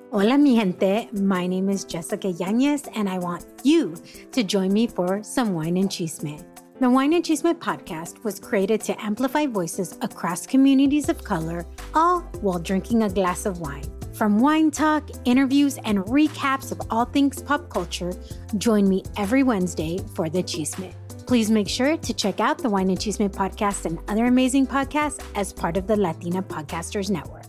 Hola, mi gente. My name is Jessica Yanez, and I want you to join me for some Wine and Chisme. The Wine and Chisme podcast was created to amplify voices across communities of color, all while drinking a glass of wine. From wine talk, interviews, and recaps of all things pop culture, join me every Wednesday for the Chisme. Please make sure to check out the Wine and Chisme podcast and other amazing podcasts as part of the Latina Podcasters Network.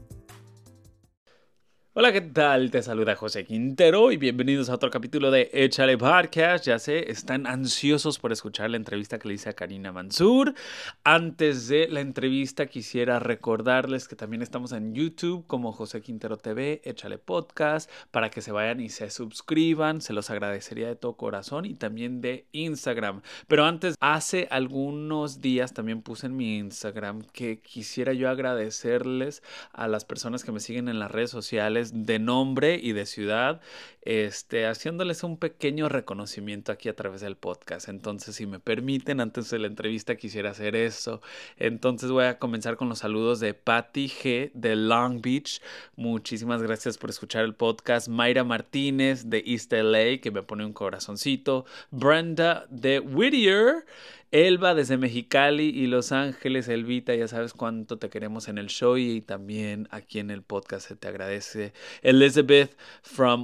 Hola, ¿qué tal? Te saluda José Quintero y bienvenidos a otro capítulo de Échale Podcast. Ya sé, están ansiosos por escuchar la entrevista que le hice a Karina Mansur. Antes de la entrevista quisiera recordarles que también estamos en YouTube como José Quintero TV, Échale Podcast, para que se vayan y se suscriban. Se los agradecería de todo corazón y también de Instagram. Pero antes, hace algunos días también puse en mi Instagram que quisiera yo agradecerles a las personas que me siguen en las redes sociales de nombre y de ciudad, haciéndoles un pequeño reconocimiento aquí a través del podcast. Entonces, si me permiten, antes de la entrevista quisiera hacer eso. Entonces voy a comenzar con los saludos de Patty G de Long Beach. Muchísimas gracias por escuchar el podcast. Mayra Martínez de East LA, que me pone un corazoncito. Brenda de Whittier. Elba desde Mexicali y Los Ángeles. Elvita, ya sabes cuánto te queremos en el show y también aquí en el podcast se te agradece. Elizabeth from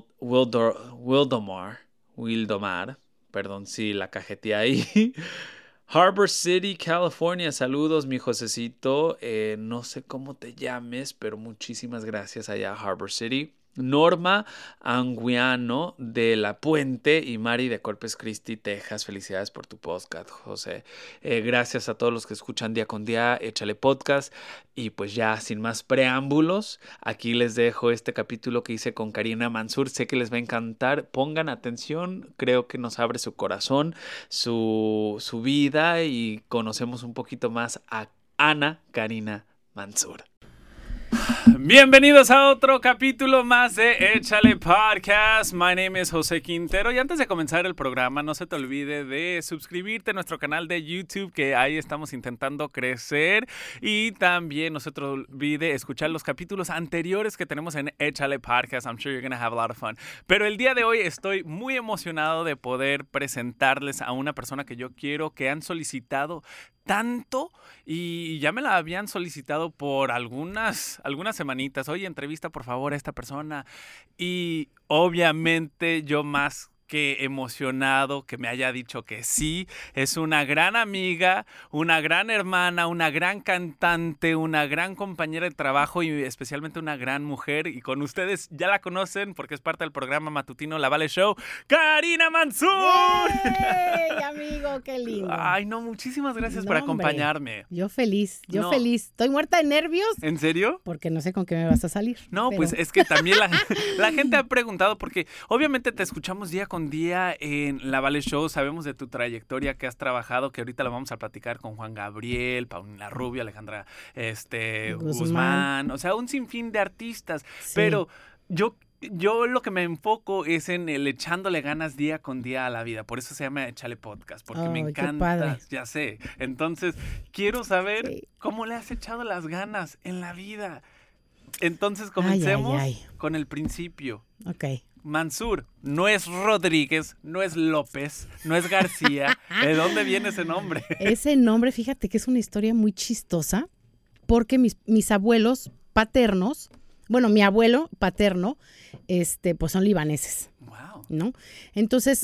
Wildomar, perdón si la cajeteé ahí. Harbor City, California, saludos mi Josecito, no sé cómo te llames, pero muchísimas gracias allá Harbor City. Norma Anguiano de La Puente y Mari de Corpus Christi, Texas. Felicidades por tu podcast, José. Gracias a todos los que escuchan día con día, Échale Podcast. Y pues ya, sin más preámbulos, aquí les dejo este capítulo que hice con Karina Mansur. Sé que les va a encantar. Pongan atención, creo que nos abre su corazón, su vida y conocemos un poquito más a Ana Karina Mansur. Bienvenidos a otro capítulo más de Échale Podcast. My name is José Quintero. Y antes de comenzar el programa, no se te olvide de suscribirte a nuestro canal de YouTube, que ahí estamos intentando crecer. Y también no se te olvide escuchar los capítulos anteriores que tenemos en Échale Podcast. I'm sure you're going to have a lot of fun. Pero el día de hoy estoy muy emocionado de poder presentarles a una persona que yo quiero, que han solicitado tanto y ya me la habían solicitado por algunas semanitas. Oye, entrevista por favor a esta persona. Y obviamente yo más que emocionado que me haya dicho que sí. Es una gran amiga, una gran hermana, una gran cantante, una gran compañera de trabajo y especialmente una gran mujer. Y con ustedes ya la conocen porque es parte del programa matutino La Vale Show, Karina Mansur. ¡Yay, amigo! ¡Qué lindo! Ay, no, muchísimas gracias por acompañarme. Yo feliz. Estoy muerta de nervios. ¿En serio? Porque no sé con qué me vas a salir. No, pero pues es que también la gente ha preguntado porque obviamente te escuchamos día con día en La Vale Show. Sabemos de tu trayectoria que has trabajado, que ahorita la vamos a platicar con Juan Gabriel, Paulina Rubio, Alejandra Guzmán. O sea, un sinfín de artistas. Sí. Pero yo lo que me enfoco es en el echándole ganas día con día a la vida. Por eso se llama Échale Podcast, porque me encanta. Ya sé. Entonces, quiero saber cómo le has echado las ganas en la vida. Entonces, comencemos con el principio. Ok. Mansur, no es Rodríguez, no es López, no es García. ¿De dónde viene ese nombre? Ese nombre, fíjate que es una historia muy chistosa, porque mis abuelos paternos, bueno, mi abuelo paterno, pues son libaneses. Wow. ¿No? Entonces,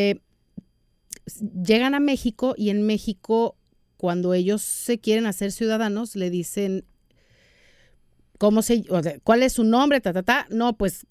llegan a México y en México, cuando ellos se quieren hacer ciudadanos, le dicen, ¿cuál es su nombre? No, pues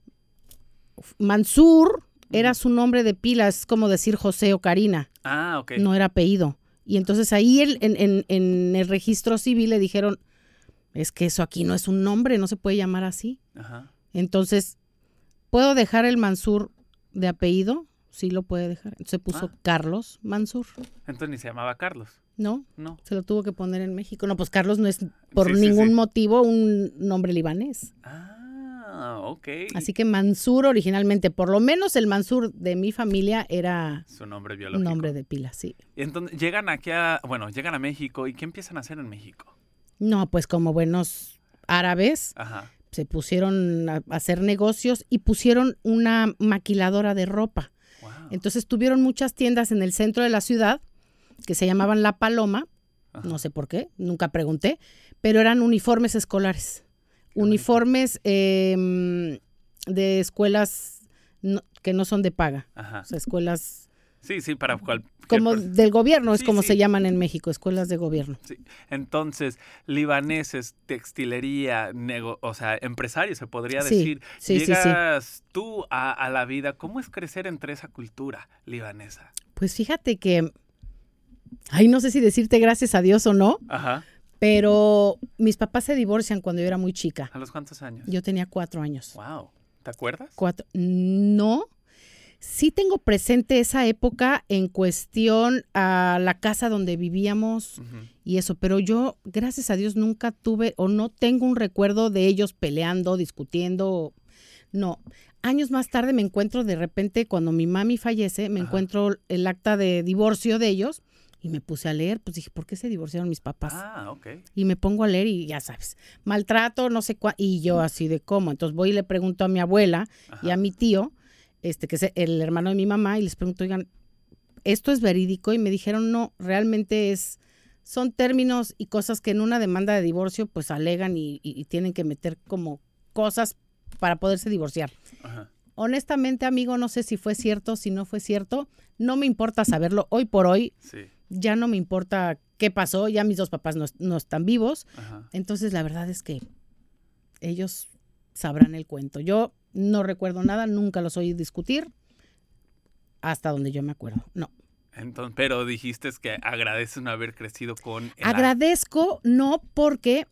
Mansur era su nombre de pila, es como decir José o Karina. Ah, ok. No era apellido. Y entonces ahí en el registro civil le dijeron, es que eso aquí no es un nombre, no se puede llamar así. Ajá. Entonces, ¿puedo dejar el Mansur de apellido? Sí lo puede dejar. Entonces puso Carlos Mansur. Entonces ni se llamaba Carlos. No, se lo tuvo que poner en México. No, pues Carlos no es por ningún motivo un nombre libanés. Ok. Así que Mansur originalmente, por lo menos el Mansur de mi familia era su nombre biológico. Un nombre de pila, sí. Y entonces llegan llegan a México. ¿Y qué empiezan a hacer en México? No, pues como buenos árabes, se pusieron a hacer negocios y pusieron una maquiladora de ropa. Wow. Entonces tuvieron muchas tiendas en el centro de la ciudad que se llamaban La Paloma, Ajá. no sé por qué, nunca pregunté, pero eran uniformes escolares, uniformes de escuelas que no son de paga, Ajá. o sea, escuelas Sí, para como del gobierno, es Sí, como sí. se llaman en México, escuelas de gobierno. Sí. Entonces, libaneses, textilería, o sea, empresarios, se podría Sí, decir. sí, sí, sí. Llegas tú a la vida. ¿Cómo es crecer entre esa cultura libanesa? Pues fíjate que, ay, no sé si decirte gracias a Dios o no, Ajá. pero mis papás se divorcian cuando yo era muy chica. ¿A los cuántos años? Yo tenía 4 años. Wow. ¿Te acuerdas? 4. No. Sí tengo presente esa época en cuestión a la casa donde vivíamos Ujú. y eso, pero yo, gracias a Dios, nunca tuve o no tengo un recuerdo de ellos peleando, discutiendo. No. Años más tarde me encuentro de repente, cuando mi mami fallece, me Ajá. encuentro el acta de divorcio de ellos y me puse a leer, pues dije, ¿por qué se divorciaron mis papás? Ah, ok. Y me pongo a leer y ya sabes, maltrato, no sé cuál, y yo así de cómo. Entonces voy y le pregunto a mi abuela y a Ajá. mi tío, que es el hermano de mi mamá, y les pregunto, oigan, ¿esto es verídico? Y me dijeron, no, realmente son términos y cosas que en una demanda de divorcio pues alegan y tienen que meter como cosas para poderse divorciar. Ajá. Honestamente, amigo, no sé si fue cierto, si no fue cierto, no me importa saberlo. Hoy por hoy Sí. ya no me importa qué pasó, ya mis 2 papás no están vivos. Ajá. Entonces, la verdad es que ellos sabrán el cuento. Yo no recuerdo nada, nunca los oí discutir, hasta donde yo me acuerdo. No. Entonces, pero dijiste que agradeces no haber crecido con... Agradezco, no, porque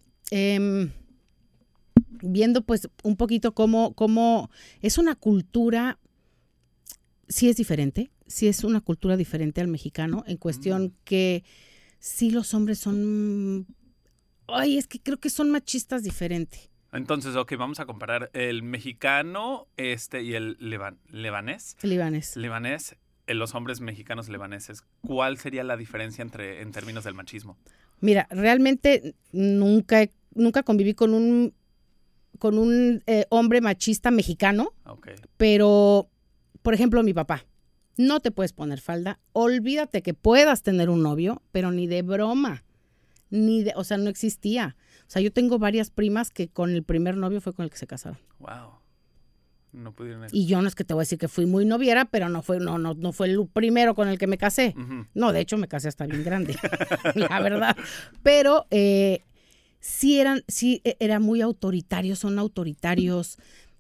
viendo pues un poquito cómo es una cultura, sí es diferente, sí es una cultura diferente al mexicano, en cuestión que sí los hombres son... Ay, es que creo que son machistas diferente. Entonces, ok, vamos a comparar el mexicano y el libanés. Libanes. Libanés, los hombres mexicanos libaneses. ¿Cuál sería la diferencia en términos del machismo? Mira, realmente nunca conviví con un hombre machista mexicano, Ok. pero, por ejemplo, mi papá, no te puedes poner falda, olvídate que puedas tener un novio, pero ni de broma, o sea, no existía. O sea, yo tengo varias primas que con el primer novio fue con el que se casaron. Wow. No pudieron... Y yo no es que te voy a decir que fui muy noviera, pero no fue el primero con el que me casé. Ujú. No, de hecho me casé hasta bien grande, la verdad. Pero sí era muy autoritario, son autoritarios.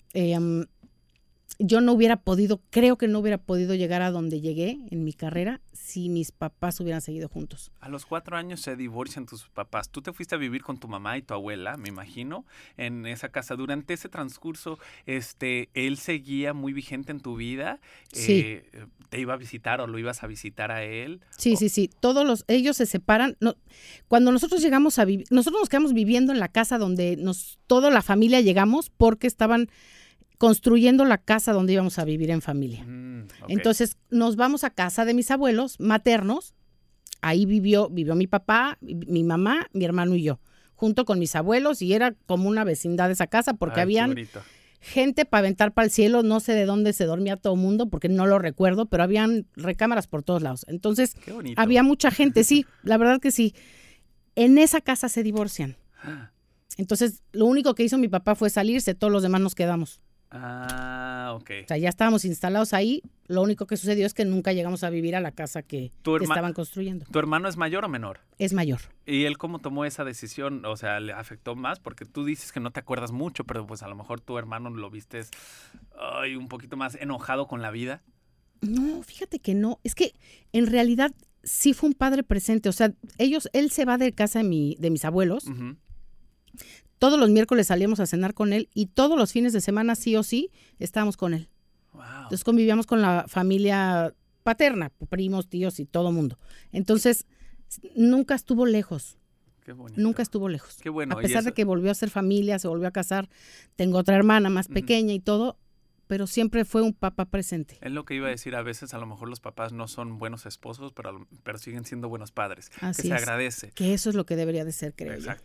Yo creo que no hubiera podido llegar a donde llegué en mi carrera si mis papás hubieran seguido juntos. A los 4 años se divorcian tus papás. Tú te fuiste a vivir con tu mamá y tu abuela, me imagino, en esa casa. Durante ese transcurso, ¿él seguía muy vigente en tu vida? Sí. ¿Te iba a visitar o lo ibas a visitar a él? Sí. Ellos se separan. No, cuando nosotros llegamos a vivir, nosotros nos quedamos viviendo en la casa donde toda la familia llegamos porque estaban construyendo la casa donde íbamos a vivir en familia. Okay. Entonces nos vamos a casa de mis abuelos maternos. Ahí vivió mi papá, mi mamá, mi hermano y yo, junto con mis abuelos, y era como una vecindad esa casa porque habían gente para aventar para el cielo. No sé de dónde se dormía todo el mundo porque no lo recuerdo, pero habían recámaras por todos lados. Entonces había mucha gente, sí, la verdad que sí. En esa casa se divorcian. Entonces lo único que hizo mi papá fue salirse, todos los demás nos quedamos. Ah, ok. O sea, ya estábamos instalados ahí. Lo único que sucedió es que nunca llegamos a vivir a la casa que estaban construyendo. ¿Tu hermano es mayor o menor? Es mayor. ¿Y él cómo tomó esa decisión? O sea, ¿le afectó más? Porque tú dices que no te acuerdas mucho, pero pues a lo mejor tu hermano lo viste un poquito más enojado con la vida. No, fíjate que no. Es que en realidad sí fue un padre presente. O sea, él se va de casa de mis abuelos. Uh-huh. Todos los miércoles salíamos a cenar con él y todos los fines de semana, sí o sí, estábamos con él. Wow. Entonces convivíamos con la familia paterna, primos, tíos y todo mundo. Entonces, nunca estuvo lejos. Qué bonito. Nunca estuvo lejos. Qué bueno. A pesar de que volvió a ser familia, se volvió a casar, tengo otra hermana más pequeña y todo, pero siempre fue un papá presente. Es lo que iba a decir, a veces a lo mejor los papás no son buenos esposos, pero siguen siendo buenos padres. Así que se es. agradece. Que eso es lo que debería de ser, creo yo. Exacto.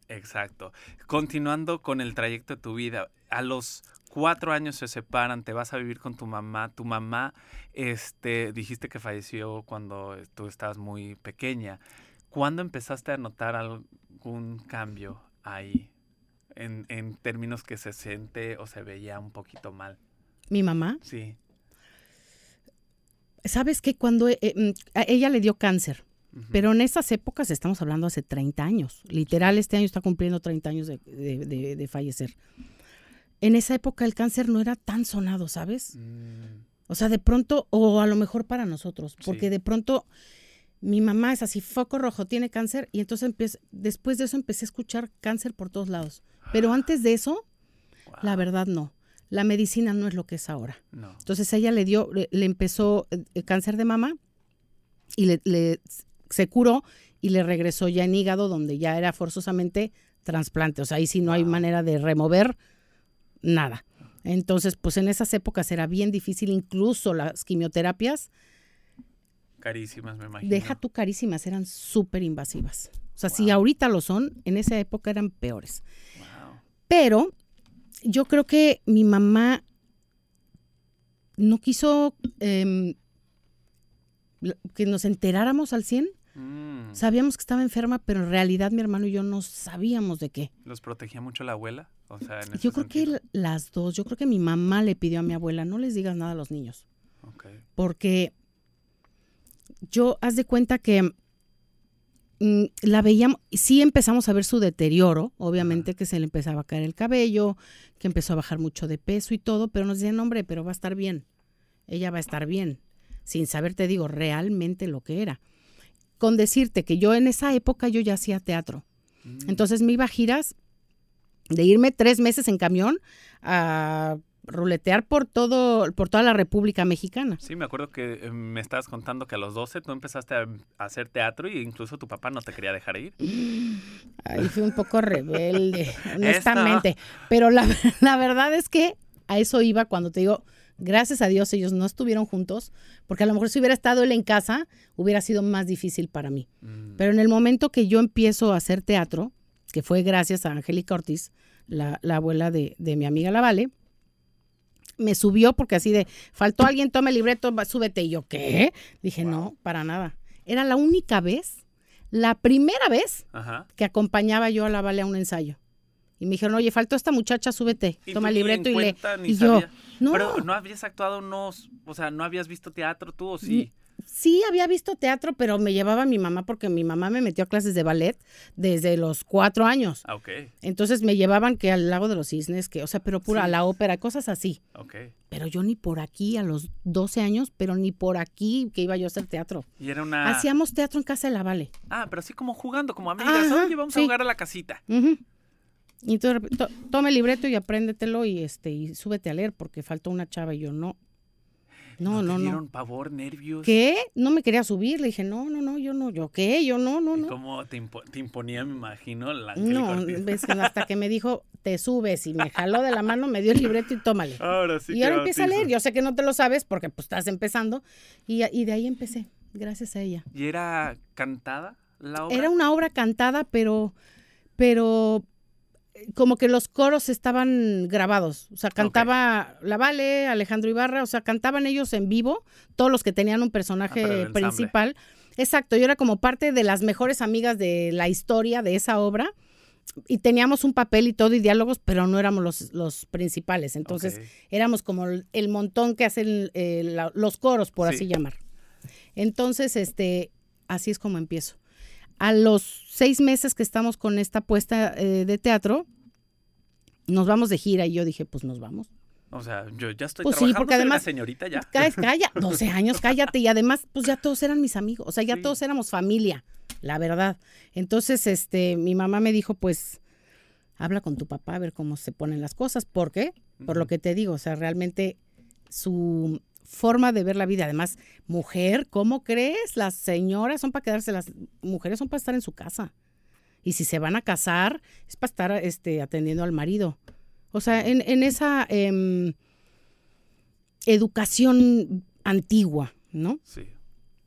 Exacto. Continuando con el trayecto de tu vida, a los 4 años se separan, te vas a vivir con tu mamá. Tu mamá, dijiste que falleció cuando tú estabas muy pequeña. ¿Cuándo empezaste a notar algún cambio ahí en términos que se siente o se veía un poquito mal? ¿Mi mamá? Sí. ¿Sabes qué? Cuando a ella le dio cáncer, pero en esas épocas estamos hablando hace 30 años. Literal, este año está cumpliendo 30 años de fallecer. En esa época el cáncer no era tan sonado, ¿sabes? O sea, de pronto, o a lo mejor para nosotros, porque de pronto mi mamá es así, foco rojo, tiene cáncer, y entonces después de eso empecé a escuchar cáncer por todos lados. Pero antes de eso, la verdad no. La medicina no es lo que es ahora. No. Entonces ella le empezó el cáncer de mama y se curó y le regresó ya en hígado, donde ya era forzosamente trasplante. O sea, ahí sí no hay manera de remover nada. Entonces, pues en esas épocas era bien difícil, incluso las quimioterapias. Carísimas, me imagino. Deja tú carísimas, eran súper invasivas. O sea, si ahorita lo son, en esa época eran peores. Pero yo creo que mi mamá no quiso que nos enteráramos al 100. Sabíamos que estaba enferma, pero en realidad mi hermano y yo no sabíamos de qué. ¿Los protegía mucho la abuela? O sea, yo creo que las dos. Yo creo que mi mamá le pidió a mi abuela, no les digas nada a los niños. Okay. Porque haz de cuenta que la veíamos, sí empezamos a ver su deterioro, obviamente que se le empezaba a caer el cabello, que empezó a bajar mucho de peso y todo, pero nos decían, hombre, pero va a estar bien, ella va a estar bien, sin saber, te digo, realmente lo que era. Con decirte que yo en esa época yo ya hacía teatro, entonces me iba a giras de irme 3 meses en camión a ruletear por toda la República Mexicana. Sí, me acuerdo que me estabas contando que a los 12 tú empezaste a hacer teatro y incluso tu papá no te quería dejar ir. Ahí fui un poco rebelde, honestamente. Pero la verdad es que a eso iba cuando te digo, gracias a Dios ellos no estuvieron juntos, porque a lo mejor si hubiera estado él en casa, hubiera sido más difícil para mí. Pero en el momento que yo empiezo a hacer teatro, que fue gracias a Angélica Ortiz, la abuela de mi amiga La Vale, me subió porque así de, faltó alguien, toma el libreto, súbete. Y yo, ¿qué? Dije, no, para nada. Era la única vez, la primera vez que acompañaba yo a La Vale a un ensayo. Y me dijeron, oye, faltó esta muchacha, súbete, toma el libreto y lee. Y yo, no. Pero no habías actuado, o sea, ¿no habías visto teatro tú o sí? Sí, había visto teatro, pero me llevaba mi mamá porque mi mamá me metió a clases de ballet desde los 4 años. Okay. Entonces me llevaban que al Lago de los Cisnes, pero pura a la ópera, cosas así. Okay. Pero yo ni por aquí, a los 12 años, pero ni por aquí que iba yo a hacer teatro. Y era una... Hacíamos teatro en casa de La Vale. Pero así como jugando, como amigas. Oye, vamos a jugar a la casita. Y entonces, toma el libreto y apréndetelo y súbete a leer porque faltó una chava y yo no. ¿No te dieron pavor, nervios? ¿Qué? No me quería subir. Le dije, no, yo no. ¿Yo qué? Yo no. ¿Cómo te imponía, me imagino, la Angélica Ortiz? Ves que hasta que me dijo, te subes, y me jaló de la mano, me dio el libreto y tómale. Ahora sí. Y ahora empieza a leer. Yo sé que no te lo sabes porque pues estás empezando. Y de ahí empecé, gracias a ella. ¿Y era cantada la obra? Era una obra cantada, pero como que los coros estaban grabados, o sea, cantaba La Vale, Alejandro Ibarra, o sea, cantaban ellos en vivo, todos los que tenían un personaje principal. Exacto, yo era como parte de las mejores amigas de la historia de esa obra y teníamos un papel y todo y diálogos, pero no éramos los principales, entonces éramos como el montón que hacen los coros, por así llamar. Entonces, así es como empiezo. A los 6 meses que estamos con esta puesta de teatro, nos vamos de gira y yo dije, pues nos vamos. O sea, yo ya estoy trabajando, porque además, soy una señorita ya. Calla, 12 años, cállate. Y además, pues ya todos eran mis amigos, o sea, ya todos éramos familia, la verdad. Entonces, mi mamá me dijo, pues, habla con tu papá a ver cómo se ponen las cosas. ¿Por qué? Por lo que te digo, o sea, realmente su forma de ver la vida. Además, mujer, ¿cómo crees? Las señoras son para quedarse, las mujeres son para estar en su casa. Y si se van a casar, es para estar atendiendo al marido. O sea, en esa educación antigua, ¿no? Sí.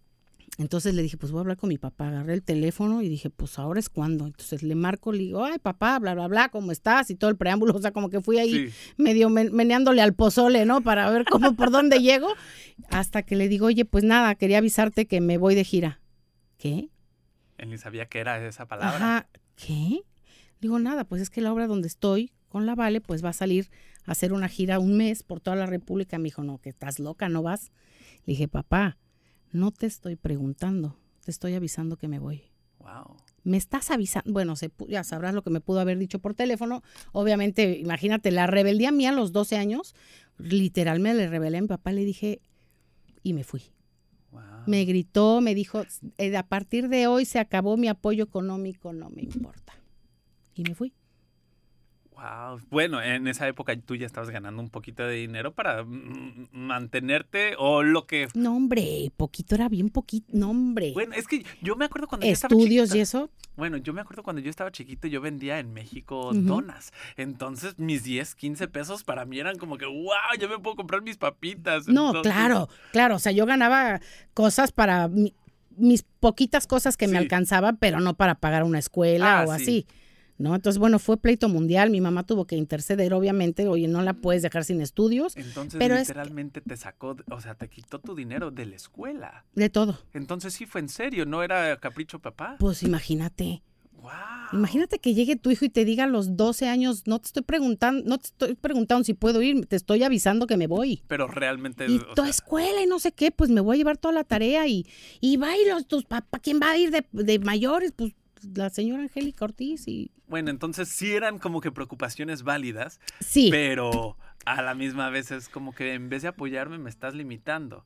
Entonces le dije, pues voy a hablar con mi papá. Agarré el teléfono y dije, pues ahora es cuando. Entonces le marco, le digo, ay, papá, bla, bla, bla, ¿cómo estás? Y todo el preámbulo, o sea, como que fui ahí medio meneándole al pozole, ¿no? Para ver cómo, por dónde llego. Hasta que le digo, oye, pues nada, quería avisarte que me voy de gira. ¿Qué? Él ni sabía qué era esa palabra. Ajá, ¿qué? Digo, nada, pues es que la obra donde estoy con la Vale, pues va a salir a hacer una gira un mes por toda la República. Me dijo, no, que estás loca, ¿no vas? Le dije, papá, no te estoy preguntando, te estoy avisando que me voy. Wow. Me estás avisando, bueno, ya sabrás lo que me pudo haber dicho por teléfono. Obviamente, imagínate, la rebeldía mía a los 12 años, literal me le rebelé a mi papá, le dije, y me fui. Wow. Me gritó, me dijo, a partir de hoy se acabó mi apoyo económico, no me importa. Y me fui. Wow. Bueno, en esa época tú ya estabas ganando un poquito de dinero para mantenerte o lo que... No, hombre, poquito era bien poquito, no, hombre. Bueno, es que yo me acuerdo cuando yo estaba Estudios chiquita. y eso. Bueno, yo me acuerdo cuando yo estaba chiquito, yo vendía en México donas. Entonces, mis 10, 15 pesos para mí eran como que, wow, yo me puedo comprar mis papitas. No, Entonces, claro. O sea, yo ganaba cosas para mis poquitas cosas que me alcanzaba, pero no para pagar una escuela o así. ¿No? Entonces, bueno, fue pleito mundial, mi mamá tuvo que interceder, obviamente, oye, no la puedes dejar sin estudios. Entonces, pero literalmente te sacó, o sea, te quitó tu dinero de la escuela. De todo. Entonces sí fue en serio, no era capricho papá. Pues imagínate. Wow. Imagínate que llegue tu hijo y te diga a los 12 años, no te estoy preguntando si puedo ir, te estoy avisando que me voy. Pero realmente... Y tu escuela y no sé qué, pues me voy a llevar toda la tarea y va a ir tus papás, ¿quién va a ir de mayores? Pues la señora Angélica Ortiz y... Bueno, entonces sí eran como que preocupaciones válidas, sí, pero a la misma vez es como que en vez de apoyarme me estás limitando.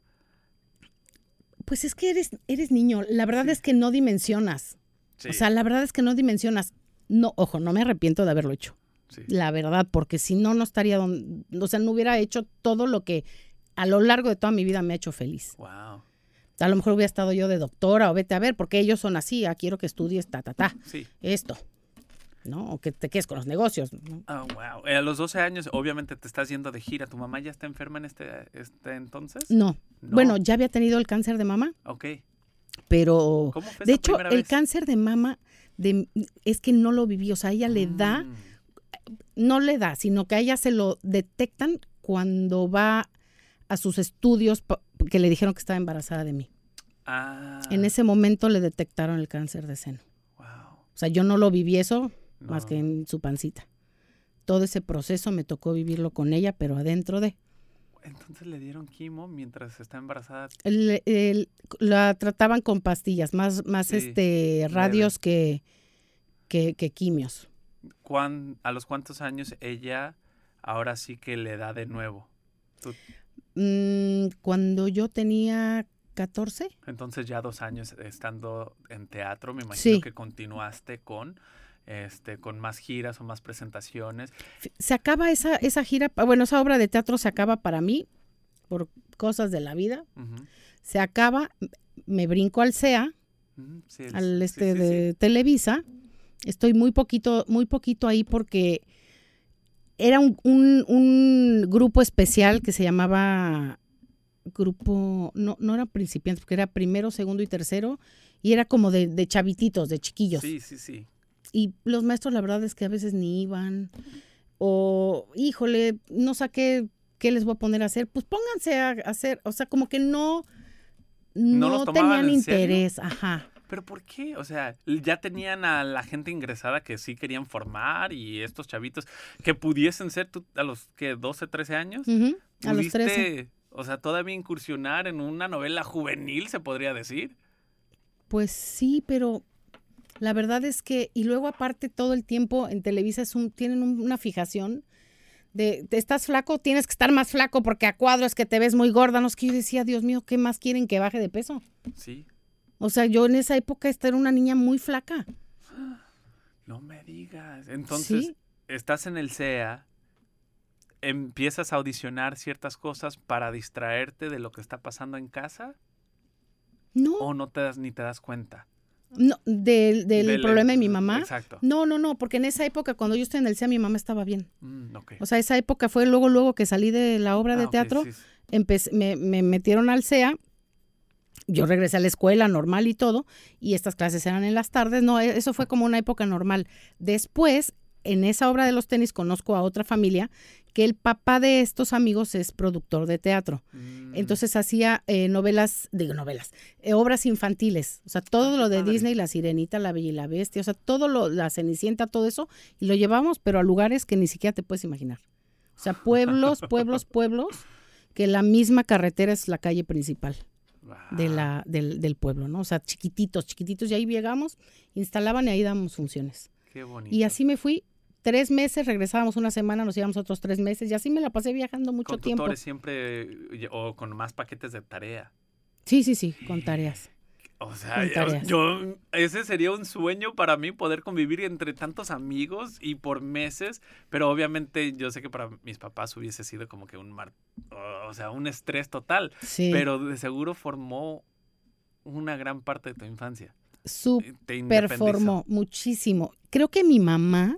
Pues es que eres niño, la verdad es que no dimensionas. Sí. O sea, la verdad es que no dimensionas. No, ojo, no me arrepiento de haberlo hecho. Sí. La verdad, porque si no, no estaría o sea, no hubiera hecho todo lo que a lo largo de toda mi vida me ha hecho feliz. Wow. A lo mejor hubiera estado yo de doctora o vete a ver, porque ellos son así, quiero que estudies Sí. esto, ¿no? O que te quedes con los negocios, ¿no? Oh, wow. A los 12 años, obviamente te estás yendo de gira. ¿Tu mamá ya está enferma en este entonces? No. Bueno, ya había tenido el cáncer de mama. Ok. Pero, ¿Cómo fue de esa hecho, primera el vez? cáncer de mama es que no lo viví, o sea, a ella le da, no le da, sino que a ella se lo detectan cuando va a sus estudios que le dijeron que estaba embarazada de mí. En ese momento le detectaron el cáncer de seno. Wow. O sea, yo no lo viví eso más que en su pancita. Todo ese proceso me tocó vivirlo con ella, pero adentro de... Entonces le dieron quimo mientras está embarazada. La trataban con pastillas, más radios que quimios. ¿A los cuántos años ella ahora sí que le da de nuevo? Cuando yo tenía 14. Entonces ya 2 años estando en teatro, me imagino Sí. que continuaste con más giras o más presentaciones. Se acaba esa gira, bueno, esa obra de teatro se acaba para mí por cosas de la vida. Uh-huh. Se acaba, me brinco al CEA, Sí, al sí. de Televisa. Estoy muy poquito ahí porque era un grupo especial que se llamaba grupo, no era principiantes, porque era primero, segundo y tercero, y era como de chavititos, de chiquillos. Sí. Y los maestros, la verdad es que a veces ni iban, o, híjole, no saqué qué les voy a poner a hacer, pues pónganse a hacer, o sea, como que no los tomaban tenían en serio. interés, ajá. ¿Pero por qué? O sea, ya tenían a la gente ingresada que sí querían formar y estos chavitos que pudiesen ser tú a los que 12, 13 años. Uh-huh, a los 13. O sea, todavía incursionar en una novela juvenil, se podría decir. Pues sí, pero la verdad es que, y luego aparte todo el tiempo en Televisa tienen una fijación de estás flaco, tienes que estar más flaco porque a cuadro es que te ves muy gorda. No es que yo decía, Dios mío, ¿qué más quieren que baje de peso? Sí. O sea, yo en esa época era una niña muy flaca. No me digas. Entonces, ¿Sí? estás en el CEA, empiezas a audicionar ciertas cosas para distraerte de lo que está pasando en casa. No. ¿O no ni te das cuenta? No, del problema de mi mamá. Exacto. No, porque en esa época, cuando yo estoy en el CEA, mi mamá estaba bien. Okay. O sea, esa época fue luego que salí de la obra de teatro, sí. me metieron al CEA yo regresé a la escuela normal y todo, y estas clases eran en las tardes. No, eso fue como una época normal. Después, en esa obra de los tenis, conozco a otra familia que el papá de estos amigos es productor de teatro. Entonces hacía obras infantiles. O sea, todo lo de Disney, La Sirenita, La Bella y la Bestia, o sea, la Cenicienta, todo eso, y lo llevamos, pero a lugares que ni siquiera te puedes imaginar. O sea, pueblos, que la misma carretera es la calle principal del pueblo, ¿no? O sea, chiquititos, y ahí llegamos, instalaban y ahí damos funciones. Qué bonito. Y así me fui 3 meses, regresábamos una semana, nos íbamos otros 3 meses, y así me la pasé viajando mucho tiempo. ¿Con tutores siempre o con más paquetes de tarea? Sí, con tareas. O sea, ese sería un sueño para mí, poder convivir entre tantos amigos y por meses, pero obviamente yo sé que para mis papás hubiese sido como que un estrés total, sí. Pero de seguro formó una gran parte de tu infancia. Súper formó muchísimo. Creo que mi mamá,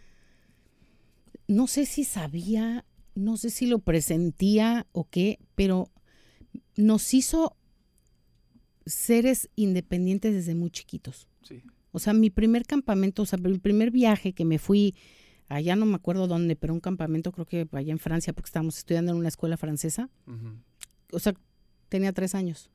no sé si sabía, no sé si lo presentía o qué, pero nos hizo seres independientes desde muy chiquitos. Sí. O sea, mi primer campamento, o sea, mi primer viaje que me fui, allá no me acuerdo dónde, pero un campamento creo que allá en Francia, porque estábamos estudiando en una escuela francesa. Uh-huh. O sea, tenía 3 años.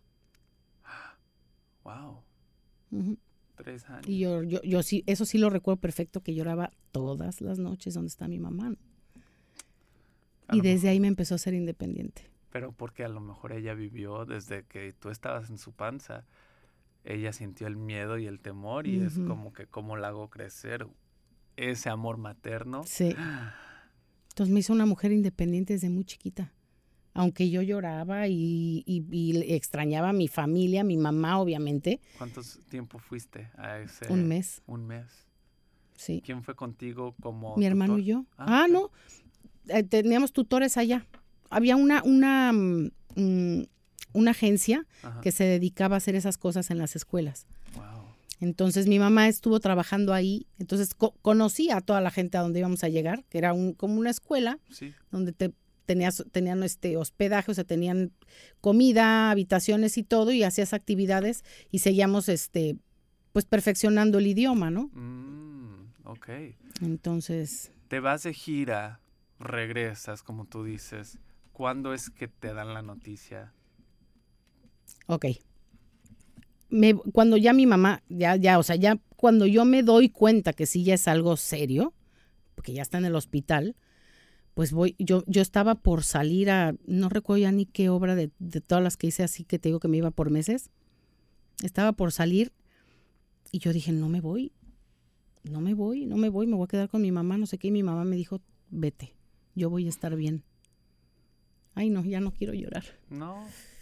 Wow. Uh-huh. 3 años. Y yo sí, eso sí lo recuerdo perfecto, que lloraba todas las noches donde está mi mamá. Y desde ahí me empezó a ser independiente. Pero porque a lo mejor ella vivió desde que tú estabas en su panza. Ella sintió el miedo y el temor y es como que cómo la hago crecer. Ese amor materno. Sí. Entonces me hizo una mujer independiente desde muy chiquita. Aunque yo lloraba y extrañaba a mi familia, a mi mamá, obviamente. ¿Cuánto tiempo fuiste a ese? 1 mes. 1 mes. Sí. ¿Quién fue contigo como mi hermano tutor? Y yo. No. Teníamos tutores allá. Había una agencia que se dedicaba a hacer esas cosas en las escuelas. Wow. Entonces mi mamá estuvo trabajando ahí. Entonces conocía a toda la gente a donde íbamos a llegar, que era como una escuela, sí, donde tenían hospedaje, o sea, tenían comida, habitaciones y todo, y hacías actividades y seguíamos pues perfeccionando el idioma, ¿no? Ok. Entonces, te vas de gira, regresas, como tú dices. ¿Cuándo es que te dan la noticia? Ok. Cuando ya mi mamá, o sea, ya cuando yo me doy cuenta que sí ya es algo serio, porque ya está en el hospital, pues yo estaba por salir no recuerdo ya ni qué obra de todas las que hice, así que te digo que me iba por meses. Estaba por salir y yo dije, no me voy, me voy a quedar con mi mamá, no sé qué, y mi mamá me dijo, vete, yo voy a estar bien. Ay, no, ya no quiero llorar. No.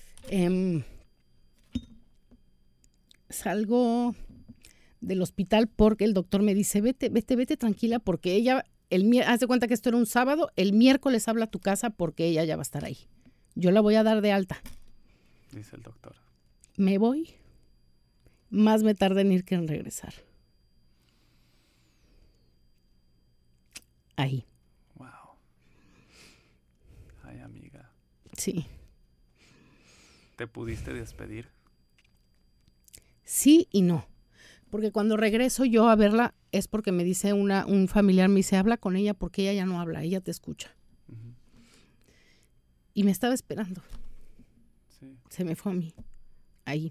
Salgo del hospital porque el doctor me dice, vete tranquila, porque ella, haz de cuenta que esto era un sábado, el miércoles habla a tu casa porque ella ya va a estar ahí. Yo la voy a dar de alta. Dice el doctor. Me voy, más me tarda en ir que en regresar. Ahí. Wow. Ay, amiga. Sí. ¿Te pudiste despedir? Sí y no. Porque cuando regreso yo a verla es porque me dice un familiar, me dice, habla con ella porque ella ya no habla, ella te escucha. Uh-huh. Y me estaba esperando. Sí. Se me fue a mí. Ahí.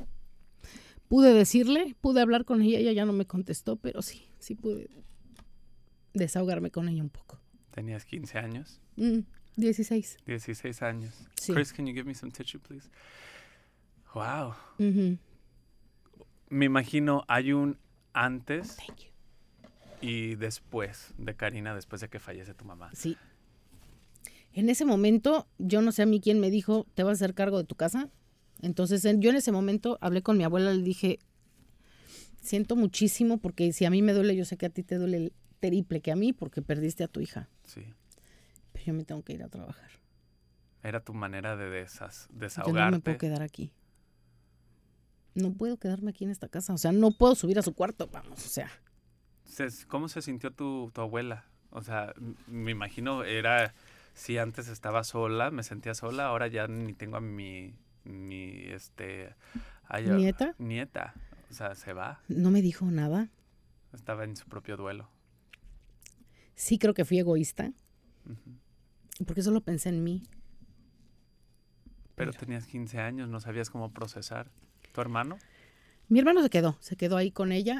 Pude hablar con ella ya no me contestó, pero sí pude desahogarme con ella un poco. ¿Tenías 15 años? 16. 16 años. Sí. Chris, can you give me some tissue, please? Wow. Uh-huh. Me imagino hay un antes y después de Karina, después de que fallece tu mamá. Sí. En ese momento, yo no sé a mí quién me dijo, ¿te vas a hacer cargo de tu casa? Entonces, yo en ese momento hablé con mi abuela, le dije, siento muchísimo porque si a mí me duele, yo sé que a ti te duele el triple que a mí porque perdiste a tu hija. Sí. Pero yo me tengo que ir a trabajar. Era tu manera de desahogarte. Yo no me puedo quedar aquí. No puedo quedarme aquí en esta casa. O sea, no puedo subir a su cuarto, vamos, o sea. ¿Cómo se sintió tu abuela? O sea, me imagino si antes estaba sola, me sentía sola, ahora ya ni tengo a mi nieta, o sea, se va. No me dijo nada. Estaba en su propio duelo. Sí, creo que fui egoísta. Porque solo pensé en mí. Pero tenías 15 años, no sabías cómo procesar. ¿Tu hermano? Mi hermano se quedó ahí con ella.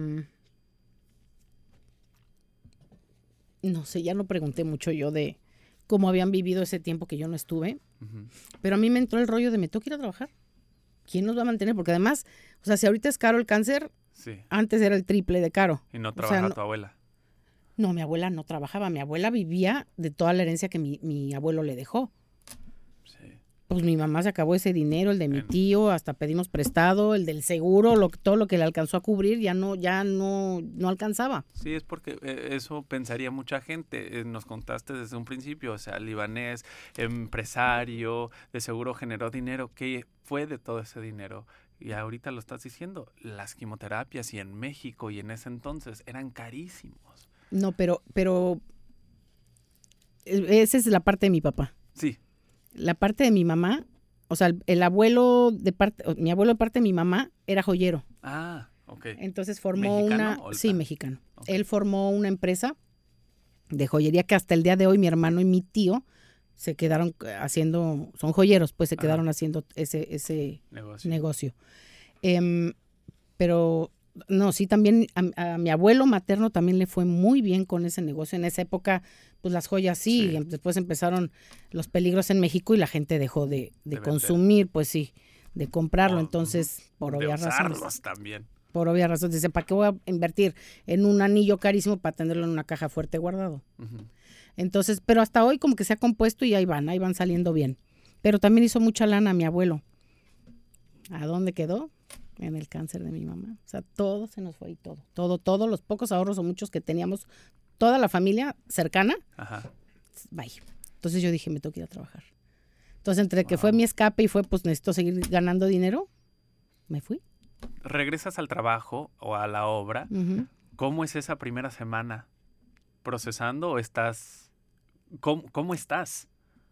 No sé, ya no pregunté mucho yo de cómo habían vivido ese tiempo que yo no estuve. Pero a mí me entró el rollo de me tengo que ir a trabajar. ¿Quién nos va a mantener? Porque además, o sea, si ahorita es caro el cáncer, antes era el triple de caro. ¿Y no trabaja tu abuela? No, mi abuela no trabajaba. Mi abuela vivía de toda la herencia que mi abuelo le dejó. Sí. Pues mi mamá se acabó ese dinero, el de mi tío, hasta pedimos prestado, el del seguro, todo lo que le alcanzó a cubrir ya no alcanzaba. Sí, es porque eso pensaría mucha gente. Nos contaste desde un principio, o sea, libanés, empresario, de seguro generó dinero. ¿Qué fue de todo ese dinero? Y ahorita lo estás diciendo, las quimioterapias y en México y en ese entonces eran carísimos. No, pero esa es la parte de mi papá. Sí. La parte de mi mamá, o sea, mi abuelo de parte de mi mamá era joyero. Ah, ok. Entonces formó ¿Mexicano? mexicano. Okay. Él formó una empresa de joyería que hasta el día de hoy mi hermano y mi tío se quedaron haciendo, son joyeros, pues se quedaron haciendo ese negocio. Pero no, sí, también a mi abuelo materno también le fue muy bien con ese negocio. En esa época, pues las joyas sí. Después empezaron los peligros en México y la gente dejó de consumir, pues sí, de comprarlo. Entonces, por obvias razones. También. Por obvias razones. Dice, ¿para qué voy a invertir en un anillo carísimo para tenerlo en una caja fuerte guardado? Entonces, pero hasta hoy como que se ha compuesto y ahí van saliendo bien. Pero también hizo mucha lana mi abuelo. ¿A dónde quedó? En el cáncer de mi mamá. O sea, todo se nos fue ahí, todo, los pocos ahorros o muchos que teníamos, toda la familia cercana, bye. Entonces yo dije, me tengo que ir a trabajar. Entonces, entre que fue mi escape y fue, pues necesito seguir ganando dinero, me fui. Regresas al trabajo o a la obra. ¿Cómo es esa primera semana? ¿Procesando o estás? ¿Cómo estás?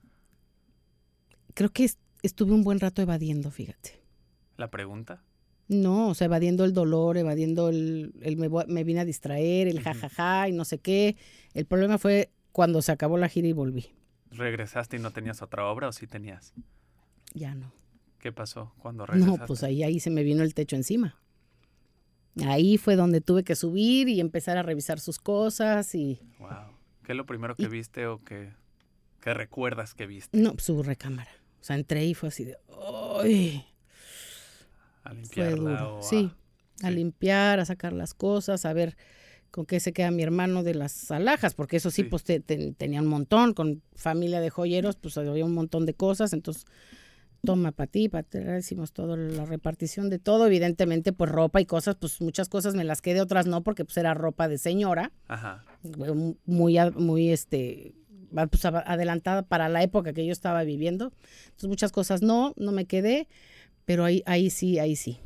Creo que estuve un buen rato evadiendo, fíjate. ¿La pregunta? No, o sea, evadiendo el dolor, evadiendo me vine a distraer, el jajaja y no sé qué. El problema fue cuando se acabó la gira y volví. ¿Regresaste y no tenías otra obra o sí tenías? Ya no. ¿Qué pasó cuando regresaste? No, pues ahí se me vino el techo encima. Ahí fue donde tuve que subir y empezar a revisar sus cosas y... Wow. ¿Qué es lo primero que viste o que recuerdas que viste? No, pues su recámara. O sea, entré y fue así de... ¡Ay! A limpiarla o sí, a limpiar, a sacar las cosas, a ver con qué se queda mi hermano de las alhajas, porque eso sí. Pues tenía un montón, con familia de joyeros, pues había un montón de cosas, entonces toma para ti, para atrás, hicimos toda la repartición de todo, evidentemente pues ropa y cosas, pues muchas cosas me las quedé, otras no, porque pues era ropa de señora, muy pues, adelantada para la época que yo estaba viviendo, entonces muchas cosas no me quedé. Pero ahí sí. Ahí sí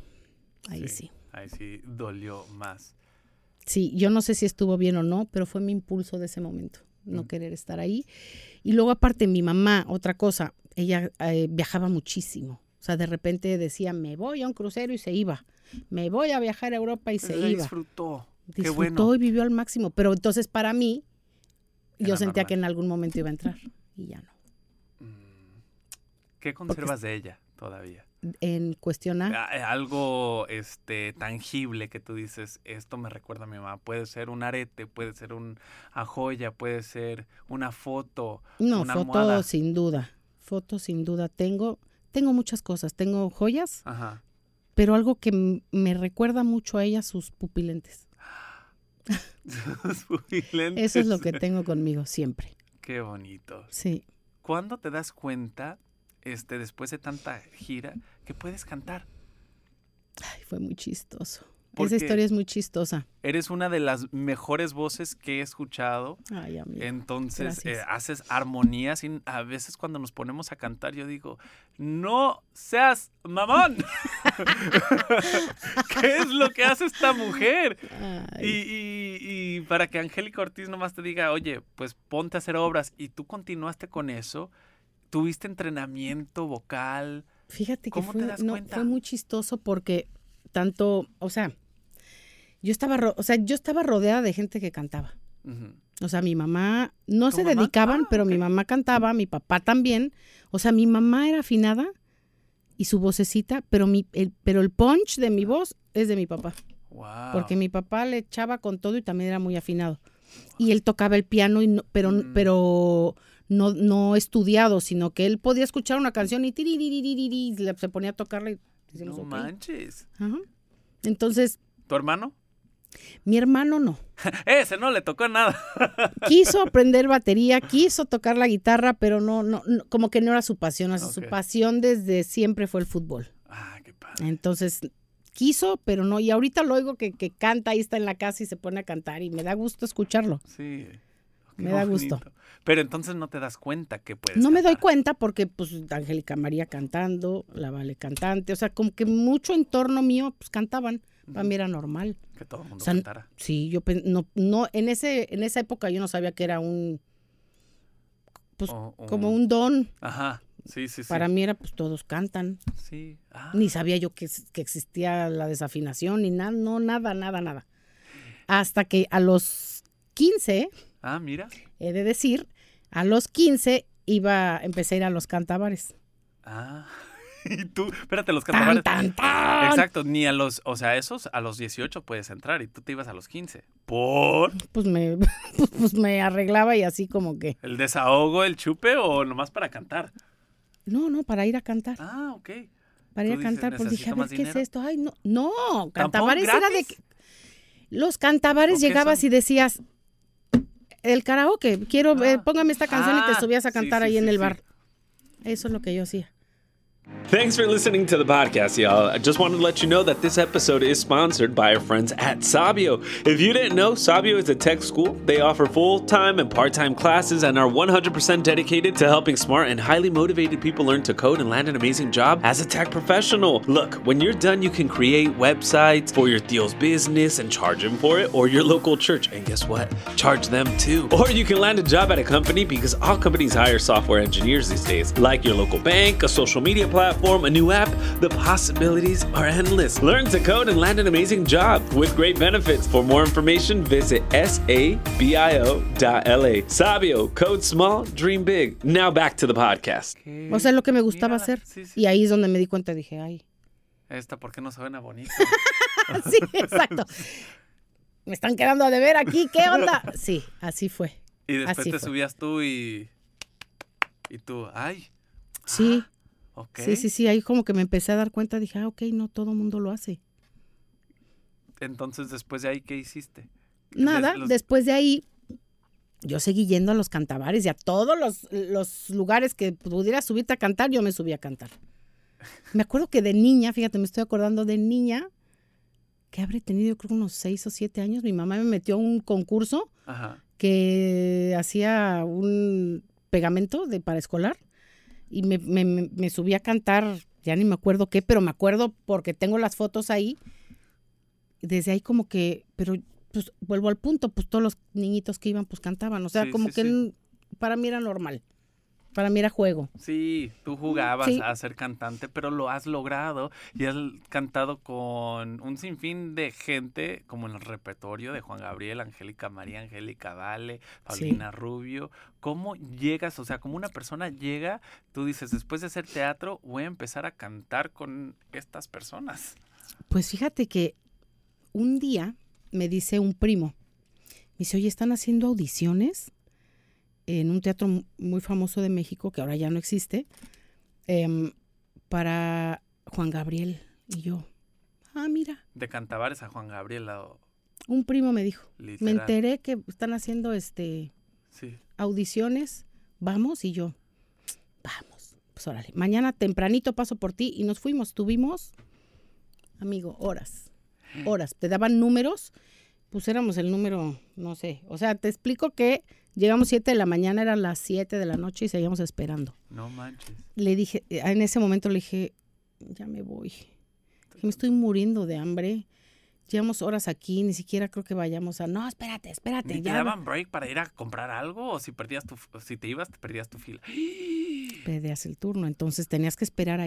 dolió más. Sí, yo no sé si estuvo bien o no, pero fue mi impulso de ese momento, no querer estar ahí. Y luego aparte mi mamá, otra cosa, ella viajaba muchísimo. O sea, de repente decía, me voy a un crucero y se iba. Me voy a viajar a Europa y se iba. Disfrutó. Qué bueno. Disfrutó y vivió al máximo. Pero entonces para mí, yo sentía normal. que en algún momento iba a entrar y ya no. ¿Qué conservas de ella todavía? En cuestionar algo tangible que tú dices, esto me recuerda a mi mamá. Puede ser un arete, puede ser una joya, puede ser una foto, una almohada. Foto sin duda. Tengo muchas cosas, tengo joyas, pero algo que me recuerda mucho a ella, sus pupilentes. Sus pupilentes. Eso es lo que tengo conmigo siempre. Qué bonito. Sí. ¿Cuándo te das cuenta, después de tanta gira, que puedes cantar? Ay, fue muy chistoso. Porque esa historia es muy chistosa. Eres una de las mejores voces que he escuchado. Ay, amigo. Entonces, haces armonías y a veces cuando nos ponemos a cantar yo digo, no seas mamón. ¿Qué es lo que hace esta mujer? Y para que Angélica Ortiz nomás te diga, oye, pues ponte a hacer obras y tú continuaste con eso. ¿Tuviste entrenamiento vocal? Fíjate que ¿Cómo te das cuenta? fue muy chistoso porque tanto, o sea, yo estaba rodeada de gente que cantaba. Ujú. O sea, mi mamá, no ¿Tu se mamá? dedicaban, pero Ok. mi mamá cantaba, mi papá también. O sea, mi mamá era afinada y su vocecita, pero el punch de mi voz es de mi papá. Wow. Porque mi papá le echaba con todo y también era muy afinado. Y él tocaba el piano, pero no estudiado, sino que él podía escuchar una canción y tiriririri, se ponía a tocarla y decimos, No ok. manches. Ajá. Entonces, ¿Tu hermano? mi hermano no. Ese no le tocó nada. Quiso aprender batería, quiso tocar la guitarra, pero no, como que no era su pasión. O sea, Ok. su pasión desde siempre fue el fútbol. Ah, qué padre. Entonces, quiso, pero no. Y ahorita lo oigo que canta, ahí está en la casa y se pone a cantar y me da gusto escucharlo. Sí. Qué Me da gusto. bonito. Pero entonces no te das cuenta que puedes No me doy cantar. cuenta porque, pues, Angélica María cantando, la Vale cantante, o sea, como que mucho en torno mío, pues, cantaban. Para mí era normal. Que todo el mundo O sea, cantara. sí, yo no, en esa época yo no sabía que era pues, como un don. Ajá. Sí, sí, sí. Para mí era, pues, todos cantan. Sí. Ah. Ni sabía yo que existía la desafinación, ni nada, no, nada. Hasta que a los 15, Ah, mira. he de decir, a los 15 empecé a ir a los cantabares. Ah. Y tú, espérate, los ¡Tan, cantabares. tan, tan! Exacto, ni a los, o sea, esos a los 18 puedes entrar y tú te ibas a los 15. ¿Por Pues me arreglaba y así como que, el desahogo, el chupe o nomás para cantar? no, para ir a cantar. Ah, ok. Para ir Tú a cantar, dices, pues dije, a ¿necesito ver, más ¿qué dinero? es esto? Ay, no, cantabares era de... ¿Gratis? Los cantabares ¿O qué llegabas son? y decías, el karaoke, quiero, póngame esta canción y te subías a sí, cantar sí, ahí sí, en el sí. bar. Eso es lo que yo hacía. Thanks for listening to the podcast, y'all. I just wanted to let you know that this episode is sponsored by our friends at Sabio. If you didn't know, Sabio is a tech school. They offer full-time and part-time classes and are 100% dedicated to helping smart and highly motivated people learn to code and land an amazing job as a tech professional. Look, when you're done, you can create websites for your tío's business and charge them for it, or your local church. And guess what? Charge them too. Or you can land a job at a company because all companies hire software engineers these days, like your local bank, a social media platform, a new app. The possibilities are endless. Learn to code and land an amazing job with great benefits. For more information, visit sabio.la. Sabio, code small, dream big. Now back to the podcast. O sea, lo que me gustaba hacer. Sí, sí. Y ahí es donde me di cuenta, dije, ay. Esta, ¿por qué no suena bonito? Sí, exacto. Me están quedando a deber aquí, ¿qué onda? Sí, así fue. Y después Así te fue. subías tú y tú, ay. Sí, Ok. sí, ahí como que me empecé a dar cuenta, dije, ok, no todo mundo lo hace. Entonces, después de ahí, ¿qué hiciste? Nada, Los- después de ahí, yo seguí yendo a los cantabares y a todos los lugares que pudiera subirte a cantar, yo me subí a cantar. Me acuerdo que de niña, fíjate, me estoy acordando de niña, que habré tenido yo creo unos 6 o 7 años, mi mamá me metió a un concurso Ajá. que hacía un pegamento para escolar y me subí a cantar, ya ni me acuerdo qué, pero me acuerdo porque tengo las fotos ahí. Desde ahí como que, pero pues vuelvo al punto, pues todos los niñitos que iban pues cantaban, o sea, Sí, como sí, que sí. para mí era normal, para mí era juego. Sí, tú jugabas Sí. a ser cantante, pero lo has logrado y has cantado con un sinfín de gente, como en el repertorio de Juan Gabriel, Angélica María, Angélica Vale, Paulina Rubio. ¿Cómo llegas? O sea, como una persona llega, tú dices, después de hacer teatro, voy a empezar a cantar con estas personas. Pues fíjate que un día me dice un primo, me dice, oye, están haciendo audiciones en un teatro muy famoso de México, que ahora ya no existe, para Juan Gabriel. Y yo, mira, De Cantabares a Juan Gabriel, un primo me dijo, literal. me enteré que están haciendo Sí. audiciones, vamos, y yo, vamos, pues órale, mañana tempranito paso por ti y nos fuimos, tuvimos, amigo, horas, te daban números, pues éramos el número, no sé, o sea, te explico que llegamos 7 de la mañana, eran las 7 de la noche y seguíamos esperando. No manches. Le dije, en ese momento le dije, ya me voy, dije, me estoy muriendo de hambre, llevamos horas aquí, ni siquiera creo que vayamos a, no, espérate, ¿Ni te ya. daban break para ir a comprar algo? ¿O si perdías si te ibas, te perdías tu fila? Perdías el turno, entonces tenías que esperar ahí.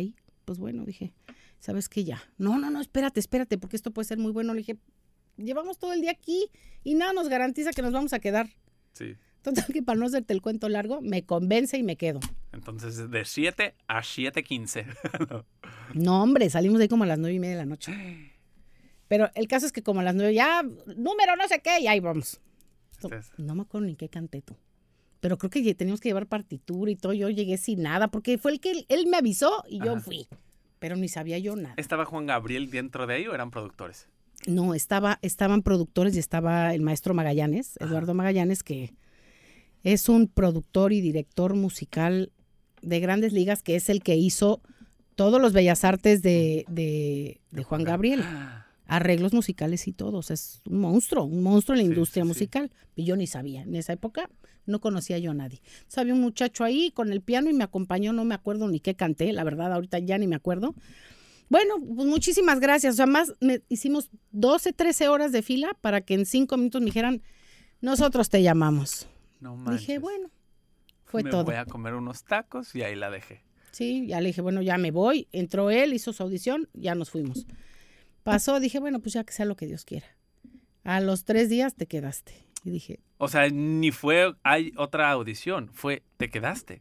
pues bueno, dije, ¿sabes qué? Ya. No, espérate, porque esto puede ser muy bueno. Le dije, llevamos todo el día aquí y nada nos garantiza que nos vamos a quedar. Sí. Total que para no hacerte el cuento largo, me convence y me quedo. Entonces, de 7 a 7:15. No, hombre, salimos de ahí como a las 9:30 de la noche. Pero el caso es que como a las 9, ya, número no sé qué, y ahí vamos. No me acuerdo ni qué canté tú. Pero creo que teníamos que llevar partitura y todo. Yo llegué sin nada, porque fue el que él me avisó y yo fui. Pero ni sabía yo nada. ¿Estaba Juan Gabriel dentro de ahí o eran productores? No, estaban productores y estaba el maestro Magallanes, Eduardo Magallanes, que es un productor y director musical de grandes ligas, que es el que hizo todos los Bellas Artes de Juan Gabriel. Arreglos musicales y todo. O sea, es un monstruo en la industria musical. Y yo ni sabía. En esa época no conocía yo a nadie. Entonces, había un muchacho ahí con el piano y me acompañó. No me acuerdo ni qué canté. La verdad, ahorita ya ni me acuerdo. Bueno, pues muchísimas gracias. O sea, hicimos 12, 13 horas de fila para que en 5 minutos me dijeran, nosotros te llamamos. No manches. Dije, bueno, fue todo. Me voy a comer unos tacos y ahí la dejé. Sí, ya le dije, bueno, ya me voy. Entró él, hizo su audición, ya nos fuimos. Pasó, dije, bueno, pues ya que sea lo que Dios quiera. A los 3 días te quedaste. Y dije... O sea, ni hay otra audición, te quedaste.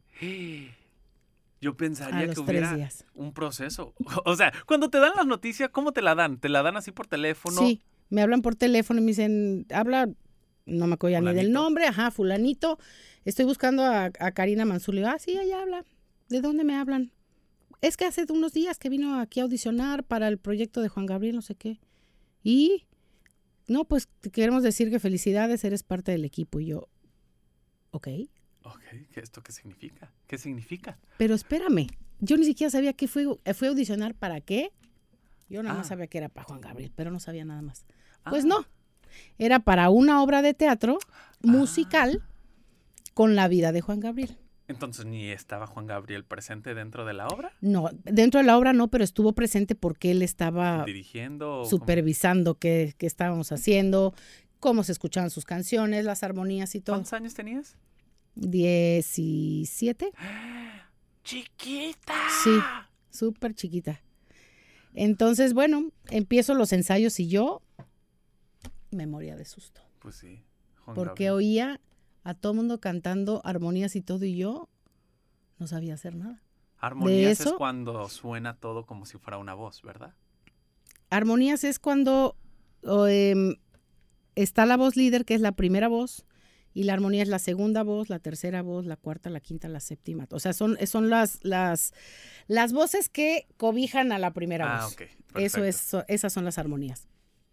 Yo pensaría que hubiera un proceso. O sea, cuando te dan las noticias, ¿cómo te la dan? ¿Te la dan así por teléfono? Sí, me hablan por teléfono y me dicen, no me acuerdo ya ni del nombre, fulanito. Estoy buscando a Karina Mansur. Le digo, sí, ella habla. ¿De dónde me hablan? Es que hace unos días que vino aquí a audicionar para el proyecto de Juan Gabriel, no sé qué. Y, no, pues te queremos decir que felicidades, eres parte del equipo. Y yo, ok. ¿Esto qué significa? ¿Qué significa? Pero espérame, yo ni siquiera sabía que fue a audicionar para qué. Yo nada más sabía que era para Juan Gabriel, pero no sabía nada más. Pues no, era para una obra de teatro musical con la vida de Juan Gabriel. Entonces, ¿ni estaba Juan Gabriel presente dentro de la obra? No, dentro de la obra no, pero estuvo presente porque él estaba dirigiendo, supervisando qué estábamos haciendo, cómo se escuchaban sus canciones, las armonías y todo. ¿Cuántos años tenías? 17. ¡Chiquita! Sí, súper chiquita. Entonces, bueno, empiezo los ensayos y yo me moría de susto. Pues sí. Porque oía a todo el mundo cantando armonías y todo y yo no sabía hacer nada. Armonías es cuando suena todo como si fuera una voz, ¿verdad? Armonías es cuando está la voz líder, que es la primera voz, y la armonía es la segunda voz, la tercera voz, la cuarta, la quinta, la séptima. O sea, son las voces que cobijan a la primera voz. Okay, esas son las armonías.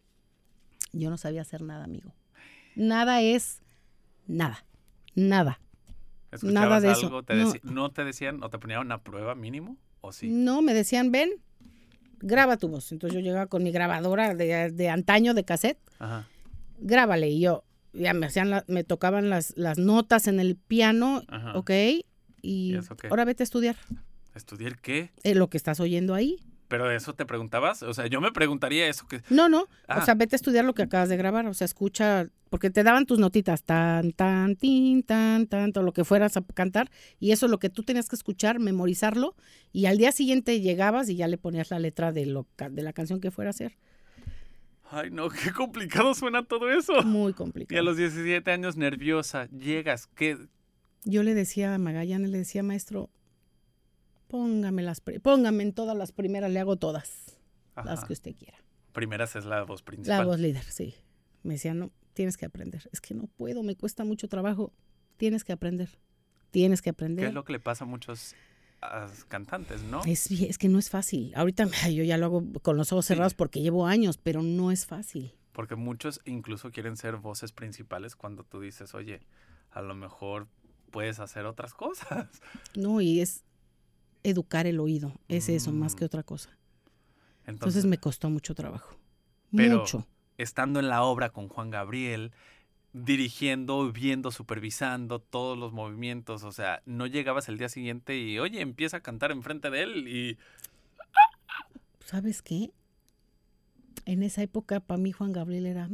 Yo no sabía hacer nada, amigo. Nada es nada. Nada. ¿Escuchabas nada de algo? Eso. ¿No te decían o te ponían una prueba mínimo? ¿O sí? No, me decían, ven, graba tu voz. Entonces yo llegaba con mi grabadora de antaño, de cassette. Ajá. Grábale. Y yo, ya me tocaban las notas en el piano. Ajá. Ok. Y eso qué? ahora vete a estudiar. ¿Estudiar qué? Lo que estás oyendo ahí. ¿Pero eso te preguntabas? O sea, yo me preguntaría eso. No. O sea, vete a estudiar lo que acabas de grabar. O sea, escucha, porque te daban tus notitas, tan, tan, tin, tan, todo lo que fueras a cantar. Y eso es lo que tú tenías que escuchar, memorizarlo. Y al día siguiente llegabas y ya le ponías la letra de la canción que fuera a hacer. Ay, no, qué complicado suena todo eso. Muy complicado. Y a los 17 años, nerviosa, llegas, ¿qué? Yo le decía a Magallanes, le decía, maestro, póngame en todas las primeras, le hago todas. Ajá. Las que usted quiera. Primeras es la voz principal. La voz líder, sí. Me decía, no, tienes que aprender. Es que no puedo, me cuesta mucho trabajo. Tienes que aprender. ¿Qué es lo que le pasa a muchos cantantes, no? Es que no es fácil. Ahorita yo ya lo hago con los ojos cerrados porque llevo años, pero no es fácil. Porque muchos incluso quieren ser voces principales cuando tú dices, oye, a lo mejor puedes hacer otras cosas. No, y es educar el oído. Es eso, más que otra cosa. Entonces me costó mucho trabajo. Pero mucho. Estando en la obra con Juan Gabriel, dirigiendo, viendo, supervisando todos los movimientos, o sea, no llegabas el día siguiente y, oye, empieza a cantar enfrente de él y... ¿Sabes qué? En esa época, para mí, Juan Gabriel era...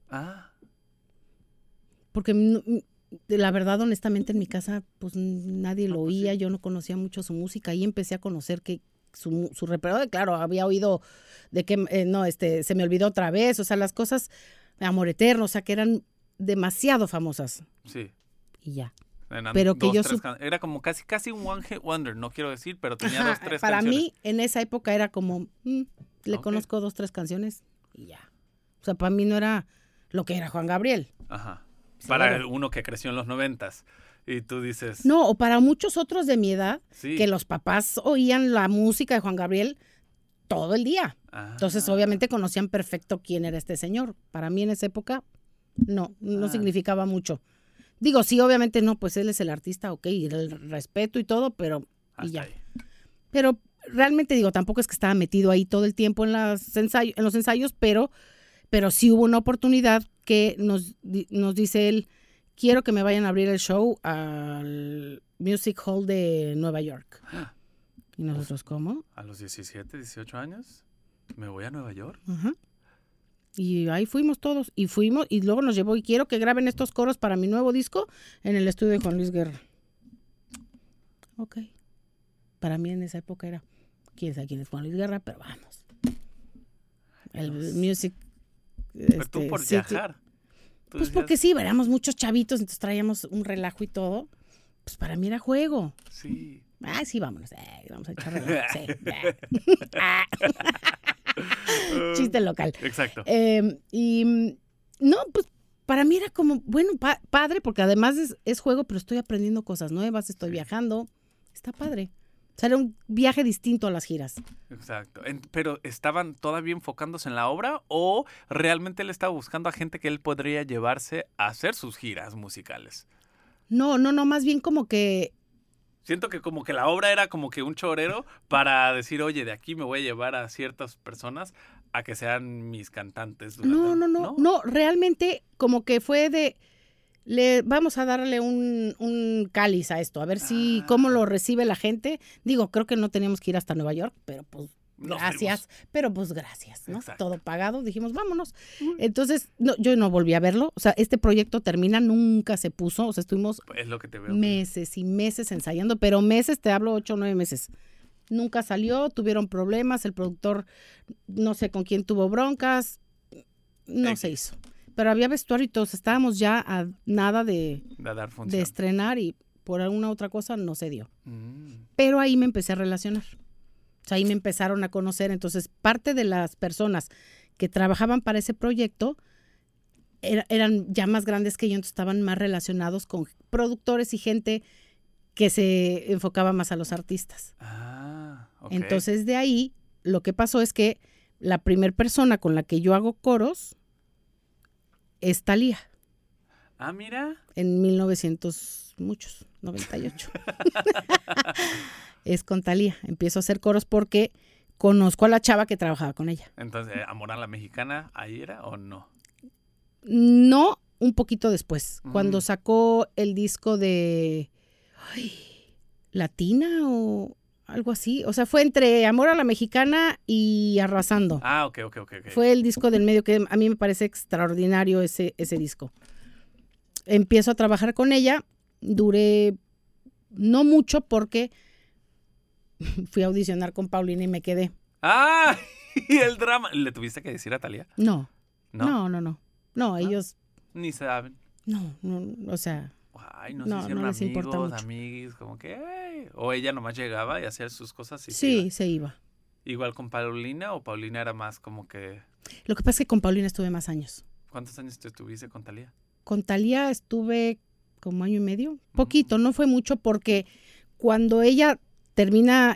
Porque la verdad, honestamente, en mi casa, pues nadie lo oía, yo no conocía mucho su música y empecé a conocer que su repertorio, claro, había oído de que, se me olvidó otra vez, o sea, las cosas de Amor Eterno, o sea, que eran demasiado famosas. Sí. Y ya. Pero que era como casi un one hit wonder, no quiero decir, pero tenía 2, 3 para canciones. mí, en esa época era como, le conozco 2, 3 canciones y ya. O sea, para mí no era lo que era Juan Gabriel. Ajá. Sí, para uno que creció en los 90s. Y tú dices... No, o para muchos otros de mi edad, sí, que los papás oían la música de Juan Gabriel todo el día. Entonces, obviamente, conocían perfecto quién era este señor. Para mí, en esa época, no significaba mucho. Digo, sí, obviamente no, pues él es el artista, ok, y el respeto y todo, pero y ya. Ahí. Pero realmente, digo, tampoco es que estaba metido ahí todo el tiempo en los ensayos, pero sí hubo una oportunidad que nos dice él, quiero que me vayan a abrir el show al Music Hall de Nueva York. ¿Y nosotros cómo? A los 17, 18 años, ¿me voy a Nueva York? Ajá. Y ahí fuimos todos, y luego nos llevó, y quiero que graben estos coros para mi nuevo disco en el estudio de Juan Luis Guerra. Ok. Para mí en esa época era, quién sabe quién es Juan Luis Guerra, pero vamos. El music... Pero tú por viajar. Pues decías... porque sí, éramos muchos chavitos, entonces traíamos un relajo y todo. Pues para mí era juego. Sí. Sí, vámonos. Vamos a echar relajo. Sí. Chiste local. Exacto. Y no, pues para mí era como, bueno, padre, porque además es juego, pero estoy aprendiendo cosas nuevas, estoy viajando. Está padre. O sea, era un viaje distinto a las giras. Exacto. Pero ¿estaban todavía enfocándose en la obra o realmente él estaba buscando a gente que él podría llevarse a hacer sus giras musicales? No, más bien como que... Siento que como que la obra era como que un chorero para decir, oye, de aquí me voy a llevar a ciertas personas a que sean mis cantantes. No, realmente como que fue de... vamos a darle un cáliz a esto, a ver si cómo lo recibe la gente. Digo, creo que no teníamos que ir hasta Nueva York, pero pues gracias. Pero pues gracias, ¿no? Exacto. Todo pagado, dijimos, vámonos. Entonces, yo no volví a verlo. O sea, este proyecto termina, nunca se puso. O sea, estuvimos es lo que te veo, meses y meses ensayando, pero meses, te hablo 8 o 9 meses. Nunca salió, tuvieron problemas, el productor no sé con quién tuvo broncas, no se hizo. Pero había vestuario y todos estábamos ya a nada de estrenar y por alguna otra cosa no se dio. Pero ahí me empecé a relacionar. O sea, ahí me empezaron a conocer. Entonces, parte de las personas que trabajaban para ese proyecto eran ya más grandes que yo, entonces estaban más relacionados con productores y gente que se enfocaba más a los artistas. Okay. Entonces, de ahí, lo que pasó es que la primer persona con la que yo hago coros es Thalía. Mira. En 98. Es con Thalía. Empiezo a hacer coros porque conozco a la chava que trabajaba con ella. Entonces, ¿Amor a la Mexicana ahí era o no? No, un poquito después. Cuando sacó el disco de Latina o algo así. O sea, fue entre Amor a la Mexicana y Arrasando. Ok. Fue el disco del medio que a mí me parece extraordinario ese disco. Empiezo a trabajar con ella. Duré no mucho porque fui a audicionar con Paulina y me quedé. Y el drama. ¿Le tuviste que decir a Thalía? No. No, ellos... Ni saben. No, o sea... No les amigos, importa mucho. Amiguis, como que... O ella nomás llegaba y hacía sus cosas y se iba. ¿Igual con Paulina o Paulina era más como que...? Lo que pasa es que con Paulina estuve más años. ¿Cuántos años te estuviste con Thalía? Con Thalía estuve como año y medio. Poquito, no fue mucho porque cuando ella termina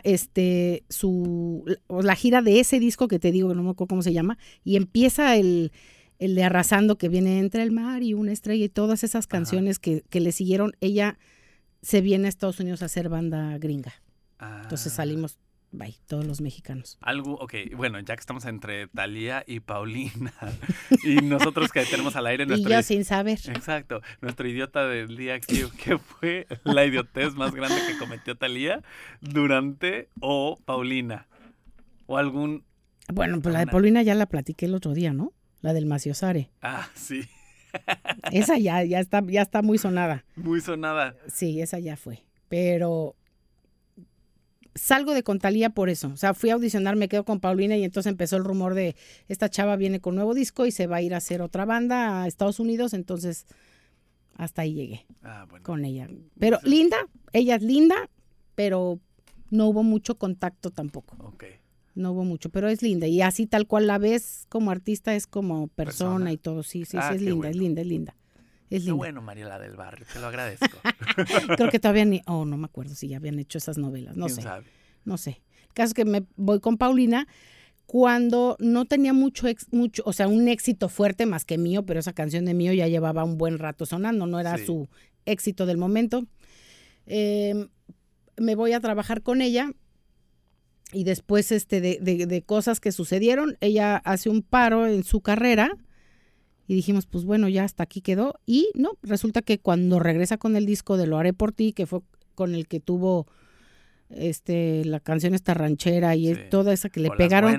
la gira de ese disco que te digo, que no me acuerdo cómo se llama, y empieza el de Arrasando, que viene Entre el mar y una estrella y todas esas canciones que le siguieron, ella se viene a Estados Unidos a hacer banda gringa. Entonces salimos, todos los mexicanos. Bueno, ya que estamos entre Thalía y Paulina y nosotros que tenemos al aire nuestro... Y yo sin saber. Exacto. Nuestro idiota del día, ¿qué fue la idiotez más grande que cometió Thalía durante o Paulina? O algún... Bueno, pues la de Paulina ya la platiqué el otro día, ¿no? La del Maciosare. Sí. Esa ya está muy sonada. Muy sonada. Sí, esa ya fue. Pero salgo de con Thalía por eso. O sea, fui a audicionar, me quedo con Paulina y entonces empezó el rumor de esta chava viene con nuevo disco y se va a ir a hacer otra banda a Estados Unidos. Entonces, hasta ahí llegué con ella. Pero linda, ella es linda, pero no hubo mucho contacto tampoco. Okay. No hubo mucho, pero es linda. Y así tal cual la ves como artista, es como persona y todo. Sí, es linda, bueno. es linda. Qué bueno, Mariela del Barrio, te lo agradezco. Creo que todavía no me acuerdo si ya habían hecho esas novelas, no sé. No sé. El caso es que me voy con Paulina cuando no tenía mucho, o sea, un éxito fuerte más que Mío, pero esa canción de Mío ya llevaba un buen rato sonando, no era su éxito del momento. Me voy a trabajar con ella y después de cosas que sucedieron, ella hace un paro en su carrera. Y dijimos, pues bueno, ya hasta aquí quedó. Y no, resulta que cuando regresa con el disco de Lo haré por ti, que fue con el que tuvo la canción esta ranchera y toda esa que le pegaron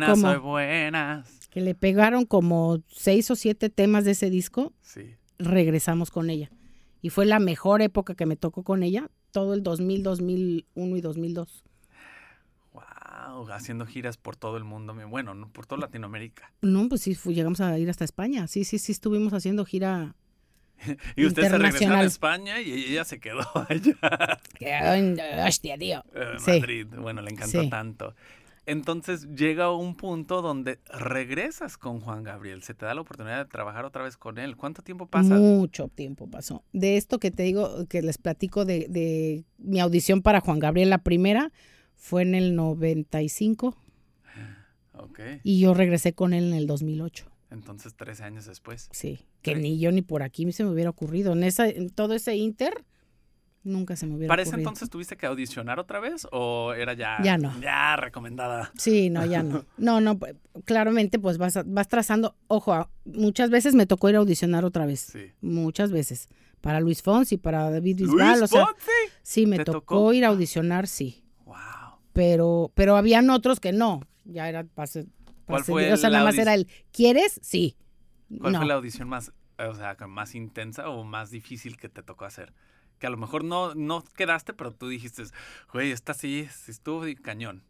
que le pegaron como 6 o 7 temas de ese disco, regresamos con ella. Y fue la mejor época que me tocó con ella, todo el 2000, 2001 y 2002. Haciendo giras por todo el mundo, bueno, no, por toda Latinoamérica. No, pues sí, llegamos a ir hasta España, sí, estuvimos haciendo gira y usted se regresó a España y ella se quedó allá. Hostia, tío. Madrid, bueno, le encantó tanto. Entonces llega un punto donde regresas con Juan Gabriel, se te da la oportunidad de trabajar otra vez con él. ¿Cuánto tiempo pasa? Mucho tiempo pasó. De esto que te digo, que les platico de mi audición para Juan Gabriel, la primera fue en el 95. Okay. Y yo regresé con él en el 2008. Entonces, 13 años después. Sí, que ni yo ni por aquí se me hubiera ocurrido. En todo ese inter, nunca se me hubiera ocurrido. ¿Para ese entonces tuviste que audicionar otra vez o era ya no. Ya recomendada? Sí, no, ya no. No, claramente pues vas trazando. Ojo, muchas veces me tocó ir a audicionar otra vez. Sí. Muchas veces. Para Luis Fonsi, para David Bisbal. ¿Luis Fonsi? Sí, me tocó ir a audicionar, sí. Pero habían otros que no. Ya era ¿Cuál fue o sea, nada más era el ¿quieres? Sí. ¿Cuál fue la audición más intensa o más difícil que te tocó hacer? Que a lo mejor no quedaste, pero tú dijiste, güey, esta sí estuvo de cañón.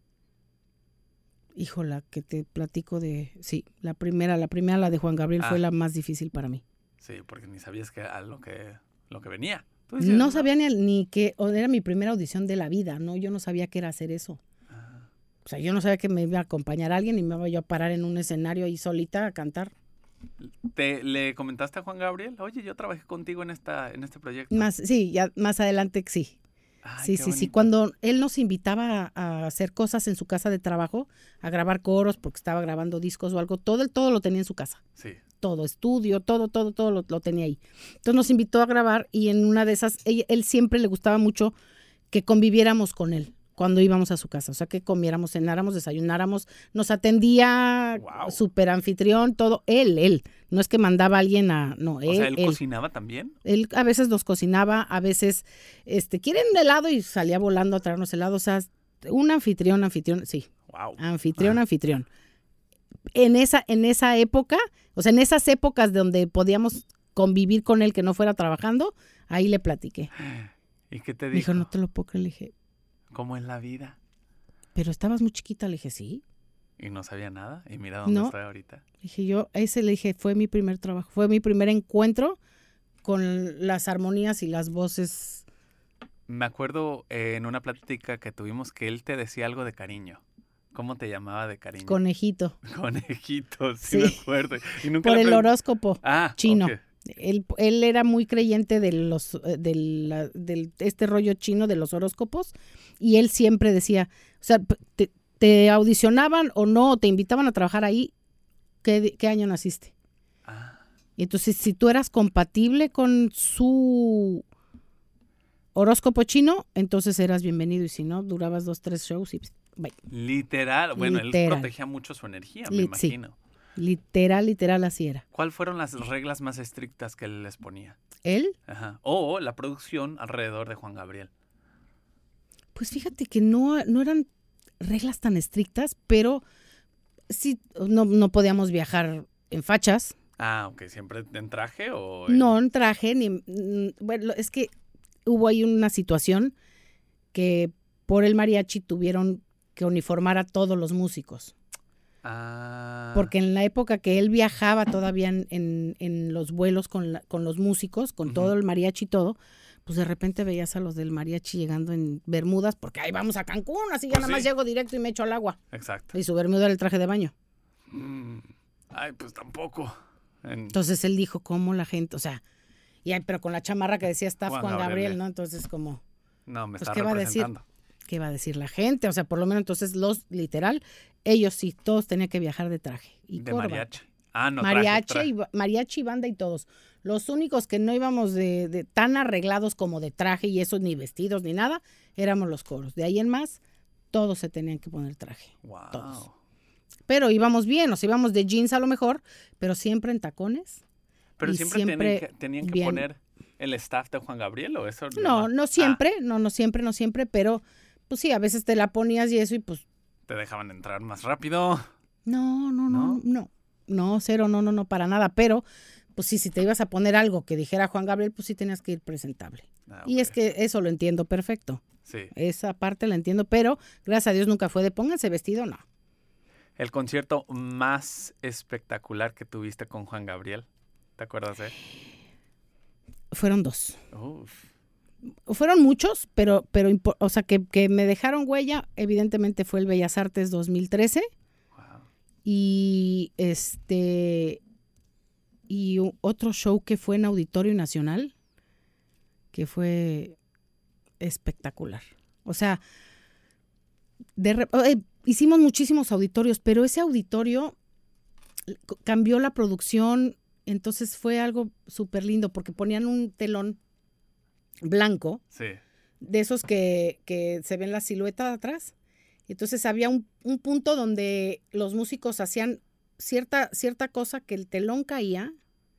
Híjola, que te platico la primera, la de Juan Gabriel fue la más difícil para mí. Sí, porque ni sabías que a lo que venía. No sabía ni que era mi primera audición de la vida, ¿no? Yo no sabía qué era hacer eso. O sea, yo no sabía que me iba a acompañar alguien y me iba yo a parar en un escenario ahí solita a cantar. ¿Le comentaste a Juan Gabriel? Oye, yo trabajé contigo en este proyecto. Ya más adelante sí. Sí. Cuando él nos invitaba a hacer cosas en su casa de trabajo, a grabar coros porque estaba grabando discos o algo, todo lo tenía en su casa. Sí. Todo, estudio, todo lo tenía ahí. Entonces nos invitó a grabar y en una de esas, él siempre le gustaba mucho que conviviéramos con él cuando íbamos a su casa. O sea, que comiéramos, cenáramos, desayunáramos, nos atendía, súper anfitrión, todo. Él. No es que mandaba a alguien no, él. O sea, ¿él cocinaba también? Él a veces nos cocinaba, a veces, ¿quieren helado? Y salía volando a traernos helado. O sea, un anfitrión, sí. Wow. Anfitrión. En esa época, o sea, en esas épocas donde podíamos convivir con él que no fuera trabajando, ahí le platiqué. ¿Y qué te dijo? Me dijo, no te lo puedo creer, le dije. ¿Cómo es la vida? Pero estabas muy chiquita, le dije, sí. ¿Y no sabía nada? ¿Y mira dónde estoy ahorita? Le dije, fue mi primer trabajo, fue mi primer encuentro con las armonías y las voces. Me acuerdo en una plática que tuvimos que él te decía algo de cariño. ¿Cómo te llamaba de cariño? Conejito. Conejito, sí me acuerdo. ¿Y nunca por el horóscopo chino. Okay. Él era muy creyente del este rollo chino de los horóscopos y él siempre decía, o sea, te audicionaban o no, te invitaban a trabajar ahí, ¿qué año naciste? Y entonces, si tú eras compatible con su horóscopo chino, entonces eras bienvenido y si no, durabas 2-3 shows y bye. Literal, bueno, él protegía mucho su energía, me imagino. Sí. Literal así era. ¿Cuáles fueron las reglas más estrictas que él les ponía? ¿Él? Ajá. O la producción alrededor de Juan Gabriel. Pues fíjate que no eran reglas tan estrictas, pero sí, no podíamos viajar en fachas. Ok. ¿Siempre en traje o...? No, en traje, bueno, es que hubo ahí una situación que por el mariachi tuvieron que uniformar a todos los músicos. Porque en la época que él viajaba todavía en los vuelos con los músicos, con todo el mariachi y todo, pues de repente veías a los del mariachi llegando en bermudas, porque ahí vamos a Cancún, así ya nada más llego directo y me echo al agua. Exacto. Y su bermuda era el traje de baño. Ay, pues tampoco. Entonces él dijo, ¿cómo la gente? O sea, pero con la chamarra que decía Staff Juan Gabriel, ¿no? Entonces como... No, me pues, está ¿qué representando. ¿Qué va a decir la gente? O sea, por lo menos entonces literal, ellos sí, todos tenían que viajar de traje. Y de corbata. mariachi. No, Mariachi, banda y todos. Los únicos que no íbamos de tan arreglados como de traje y eso, ni vestidos ni nada, éramos los coros. De ahí en más, todos se tenían que poner traje. Wow. Todos. Pero íbamos bien, o sea, íbamos de jeans a lo mejor, pero siempre en tacones. Pero siempre tenían que poner el staff de Juan Gabriel, ¿o eso? No siempre, no siempre, pero pues sí, a veces te la ponías y eso y pues... ¿Te dejaban entrar más rápido? No, cero, no, para nada, pero pues sí, si te ibas a poner algo que dijera Juan Gabriel, pues sí tenías que ir presentable. Okay. Y es que eso lo entiendo perfecto. Sí. Esa parte la entiendo, pero gracias a Dios nunca fue de pónganse vestido, no. ¿El concierto más espectacular que tuviste con Juan Gabriel? ¿Te acuerdas de? Fueron 2. Uf. Fueron muchos, pero o sea, que me dejaron huella, evidentemente fue el Bellas Artes 2013. Wow. Y otro show que fue en Auditorio Nacional, que fue espectacular. O sea, hicimos muchísimos auditorios, pero ese auditorio cambió la producción, entonces fue algo súper lindo porque ponían un telón blanco, sí, de esos que se ven la silueta de atrás. Entonces había un punto donde los músicos hacían cierta cosa que el telón caía.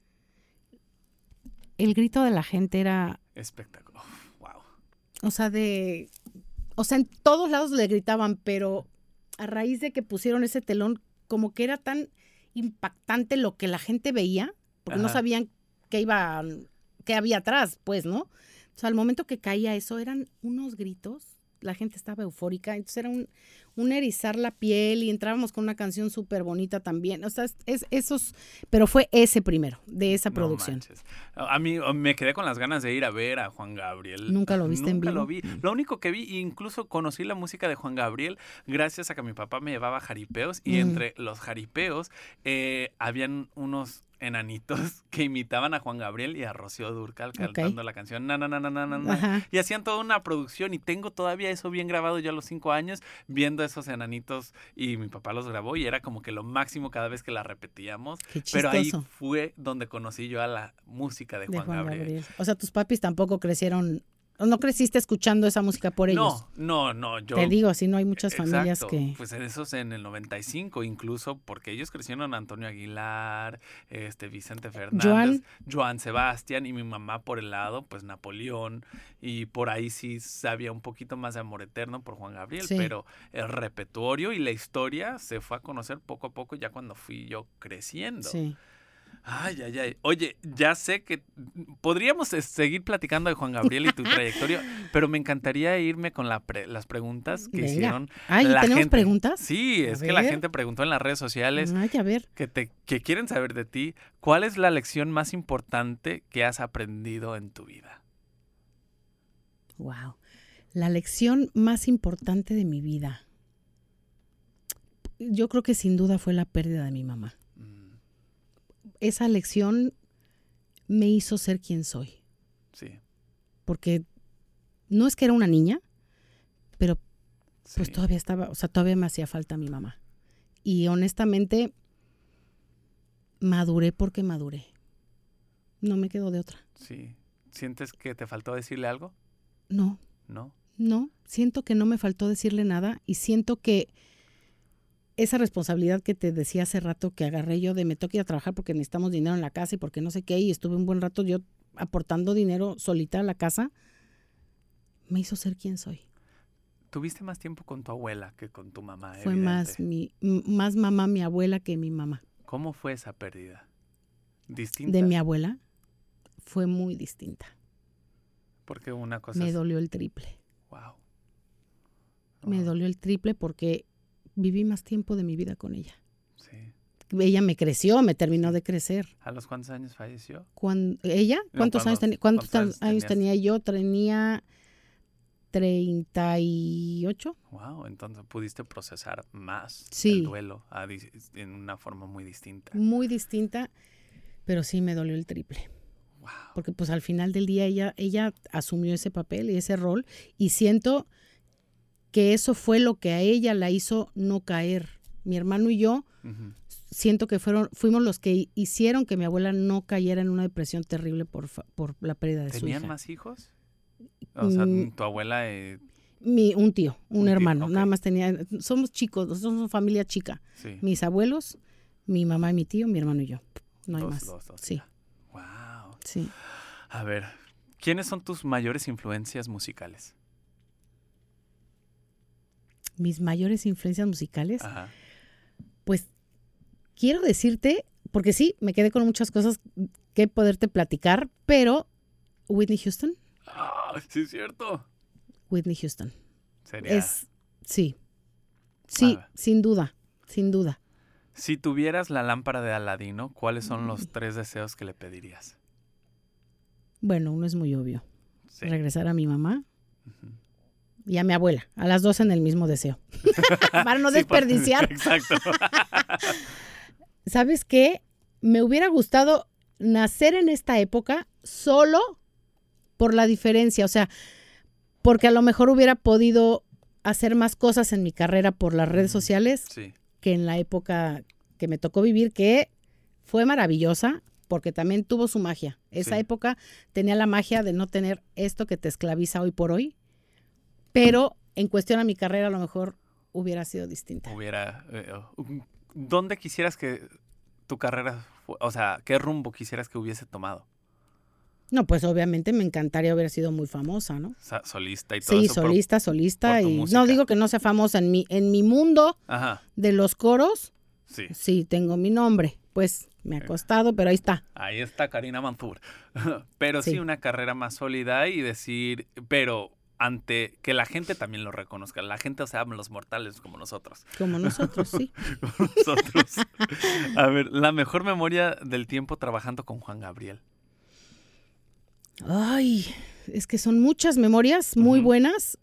El grito de la gente era... espectacular. Wow. O sea, en todos lados le gritaban, pero a raíz de que pusieron ese telón, como que era tan impactante lo que la gente veía, porque no sabían qué había atrás, pues, ¿no? O sea, al momento que caía eso, eran unos gritos, la gente estaba eufórica, entonces era un erizar la piel y entrábamos con una canción súper bonita también. O sea, pero fue ese primero, de esa producción. Manches. A mí me quedé con las ganas de ir a ver a Juan Gabriel. ¿Nunca lo viste en vivo? Nunca lo vi. Lo único que vi, incluso conocí la música de Juan Gabriel gracias a que mi papá me llevaba jaripeos y entre los jaripeos habían unos enanitos que imitaban a Juan Gabriel y a Rocío Dúrcal cantando la canción na, na, na, na, na, na. Y hacían toda una producción y tengo todavía eso bien grabado yo a los 5 años viendo esos enanitos y mi papá los grabó y era como que lo máximo cada vez que la repetíamos. Qué chistoso. Pero ahí fue donde conocí yo a la música de Juan Gabriel. O sea, tus papis tampoco crecieron... ¿No creciste escuchando esa música por ellos? No. Yo, te digo, así no hay muchas familias que... Pues esos en el 95, incluso porque ellos crecieron Antonio Aguilar, Vicente Fernández, Joan Sebastián y mi mamá por el lado, pues Napoleón. Y por ahí sí sabía un poquito más de amor eterno por Juan Gabriel, pero el repertorio y la historia se fue a conocer poco a poco ya cuando fui yo creciendo. Sí. Ay. Oye, ya sé que podríamos seguir platicando de Juan Gabriel y tu trayectoria, pero me encantaría irme con las preguntas que hicieron la ¿tenemos gente. Preguntas? Sí, es que la gente preguntó en las redes sociales a ver. que quieren saber de ti. ¿Cuál es la lección más importante que has aprendido en tu vida? Wow. La lección más importante de mi vida. Yo creo que sin duda fue la pérdida de mi mamá. Esa lección me hizo ser quien soy. Sí. Porque no es que era una niña, pero pues todavía todavía me hacía falta mi mamá. Y honestamente, maduré porque maduré. No me quedo de otra. Sí. ¿Sientes que te faltó decirle algo? No. ¿No? No, siento que no me faltó decirle nada y siento que esa responsabilidad que te decía hace rato que agarré yo de me toca ir a trabajar porque necesitamos dinero en la casa y porque no sé qué, y estuve un buen rato yo aportando dinero solita a la casa, me hizo ser quien soy. ¿Tuviste más tiempo con tu abuela que con tu mamá? Fue más mamá mi abuela que mi mamá. ¿Cómo fue esa pérdida? ¿Distinta? De mi abuela fue muy distinta. Porque una cosa me dolió el triple. Wow. Me dolió el triple porque viví más tiempo de mi vida con ella. Sí. Ella me creció, me terminó de crecer. ¿A los cuántos años falleció? ¿Ella? ¿Cuántos años tenía? ¿Cuántos años tenía yo? Tenía 38. Wow, entonces pudiste procesar más Sí. el duelo en una forma muy distinta. Muy distinta, pero sí me dolió el triple. Wow. Porque pues al final del día ella asumió ese papel y ese rol y siento que eso fue lo que a ella la hizo no caer. Mi hermano y yo siento que fuimos los que hicieron que mi abuela no cayera en una depresión terrible por la pérdida de su hija. ¿Tenían más hijos? O sea, tu abuela... un tío, un hermano, okay. nada más tenía, somos chicos, nosotros somos familia chica. Sí. Mis abuelos, mi mamá y mi tío, mi hermano y yo. No hay más. Dos, sí. Wow. Sí. A ver, ¿quiénes son tus mayores influencias musicales? Mis mayores influencias musicales. Ajá. Pues quiero decirte, porque sí, me quedé con muchas cosas que poderte platicar, pero Whitney Houston. Ah, sí es cierto. Whitney Houston. ¿Sería? Sí, sin duda. Si tuvieras la lámpara de Aladino, ¿cuáles son los 3 deseos que le pedirías? Bueno, uno es muy obvio. Sí. Regresar a mi mamá y a mi abuela, a las dos en el mismo deseo. Para no desperdiciar. Exacto. ¿Sabes qué? Me hubiera gustado nacer en esta época solo por la diferencia, o sea, porque a lo mejor hubiera podido hacer más cosas en mi carrera por las redes sociales que en la época que me tocó vivir, que fue maravillosa, porque también tuvo su magia. Esa época tenía la magia de no tener esto que te esclaviza hoy por hoy, pero en cuestión a mi carrera a lo mejor hubiera sido distinta. ¿Dónde quisieras que tu carrera, o sea, qué rumbo quisieras que hubiese tomado? No, pues obviamente me encantaría haber sido muy famosa, ¿no? O sea, solista y todo sí, eso. solista. Por Y música. no digo que no sea famosa en mi mundo de los coros. Sí, tengo mi nombre. Pues me ha costado, pero ahí está. Ahí está Karina Mansur. Pero sí una carrera más sólida y decir, pero ante que la gente también lo reconozca. La gente, o sea, los mortales como nosotros. Como nosotros, sí. Como nosotros. A ver, la mejor memoria del tiempo trabajando con Juan Gabriel. Ay, es que son muchas memorias muy buenas,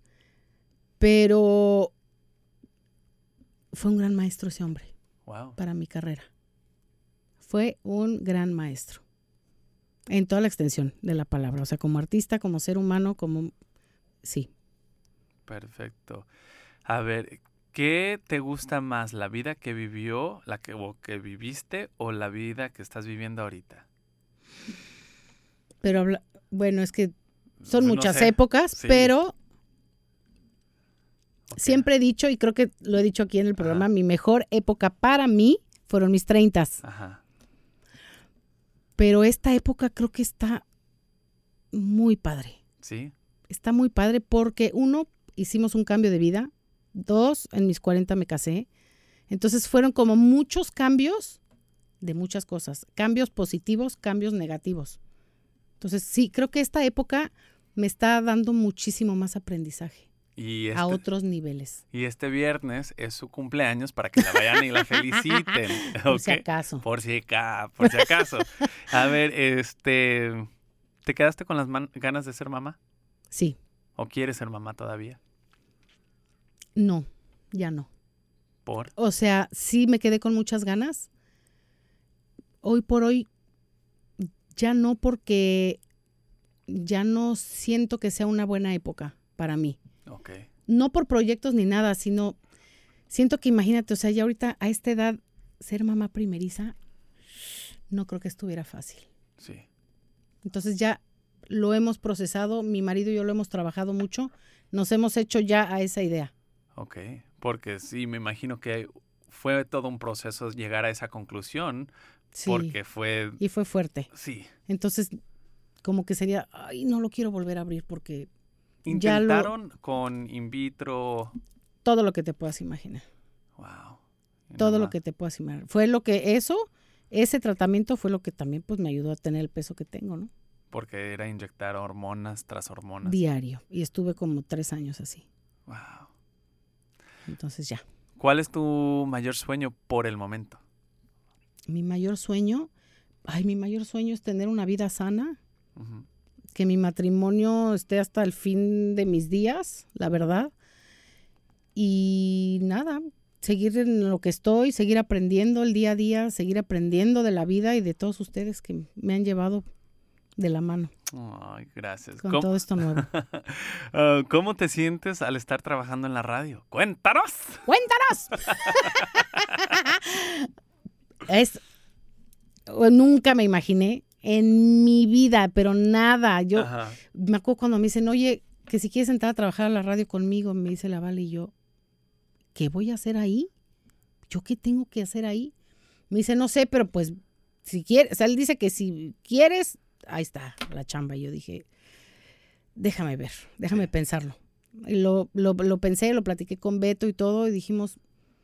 pero fue un gran maestro ese hombre. Wow. Para mi carrera. Fue un gran maestro. En toda la extensión de la palabra. O sea, como artista, como ser humano, como... Sí. Perfecto. A ver, ¿qué te gusta más? ¿La vida que vivió, que viviste o la vida que estás viviendo ahorita? Pero, bueno, es que son No muchas sé. épocas, Sí. pero siempre he dicho, y creo que lo he dicho aquí en el programa, mi mejor época para mí fueron mis 30s. Ajá. Pero esta época creo que está muy padre. ¿Sí? Está muy padre porque 1, hicimos un cambio de vida. 2, en mis 40 me casé. Entonces fueron como muchos cambios de muchas cosas. Cambios positivos, cambios negativos. Entonces sí, creo que esta época me está dando muchísimo más aprendizaje. A otros niveles. Y este viernes es su cumpleaños para que la vayan y la feliciten. Por si acaso. Por si acaso. A ver, ¿te quedaste con las ganas de ser mamá? Sí. ¿O quieres ser mamá todavía? No, ya no. ¿Por? O sea, sí me quedé con muchas ganas. Hoy por hoy ya no, porque ya no siento que sea una buena época para mí. Okay. No por proyectos ni nada, sino siento que imagínate, o sea, ya ahorita a esta edad ser mamá primeriza no creo que estuviera fácil. Sí. Entonces ya lo hemos procesado, mi marido y yo lo hemos trabajado mucho, nos hemos hecho ya a esa idea. Ok, porque sí, me imagino que fue todo un proceso llegar a esa conclusión, Sí. porque fue... Y fue fuerte. Sí. Entonces, como que sería, ay, no lo quiero volver a abrir porque... ¿Intentaron con in vitro? Todo lo que te puedas imaginar. Wow. Todo lo que te puedas imaginar. Fue lo que ese tratamiento fue lo que también pues me ayudó a tener el peso que tengo, ¿no? Porque era inyectar hormonas tras hormonas. Diario. Y estuve como 3 años así. Wow. Entonces ya. ¿Cuál es tu mayor sueño por el momento? Mi mayor sueño es tener una vida sana, Uh-huh. que mi matrimonio esté hasta el fin de mis días, la verdad. Y nada, seguir en lo que estoy, seguir aprendiendo el día a día, seguir aprendiendo de la vida y de todos ustedes que me han llevado de la mano. Ay, gracias. Con todo esto nuevo. ¿Cómo te sientes al estar trabajando en la radio? ¡Cuéntanos! ¡Cuéntanos! Nunca me imaginé en mi vida, pero nada. Yo Ajá. me acuerdo cuando me dicen, oye, que si quieres entrar a trabajar a la radio conmigo, me dice la Vale, y yo, ¿qué voy a hacer ahí? ¿Yo qué tengo que hacer ahí? Me dice, no sé, pero pues, si quieres, o sea, él dice que si quieres, ahí está la chamba. Y yo dije, déjame ver, déjame pensarlo. Y lo pensé, lo platiqué con Beto y todo, y dijimos,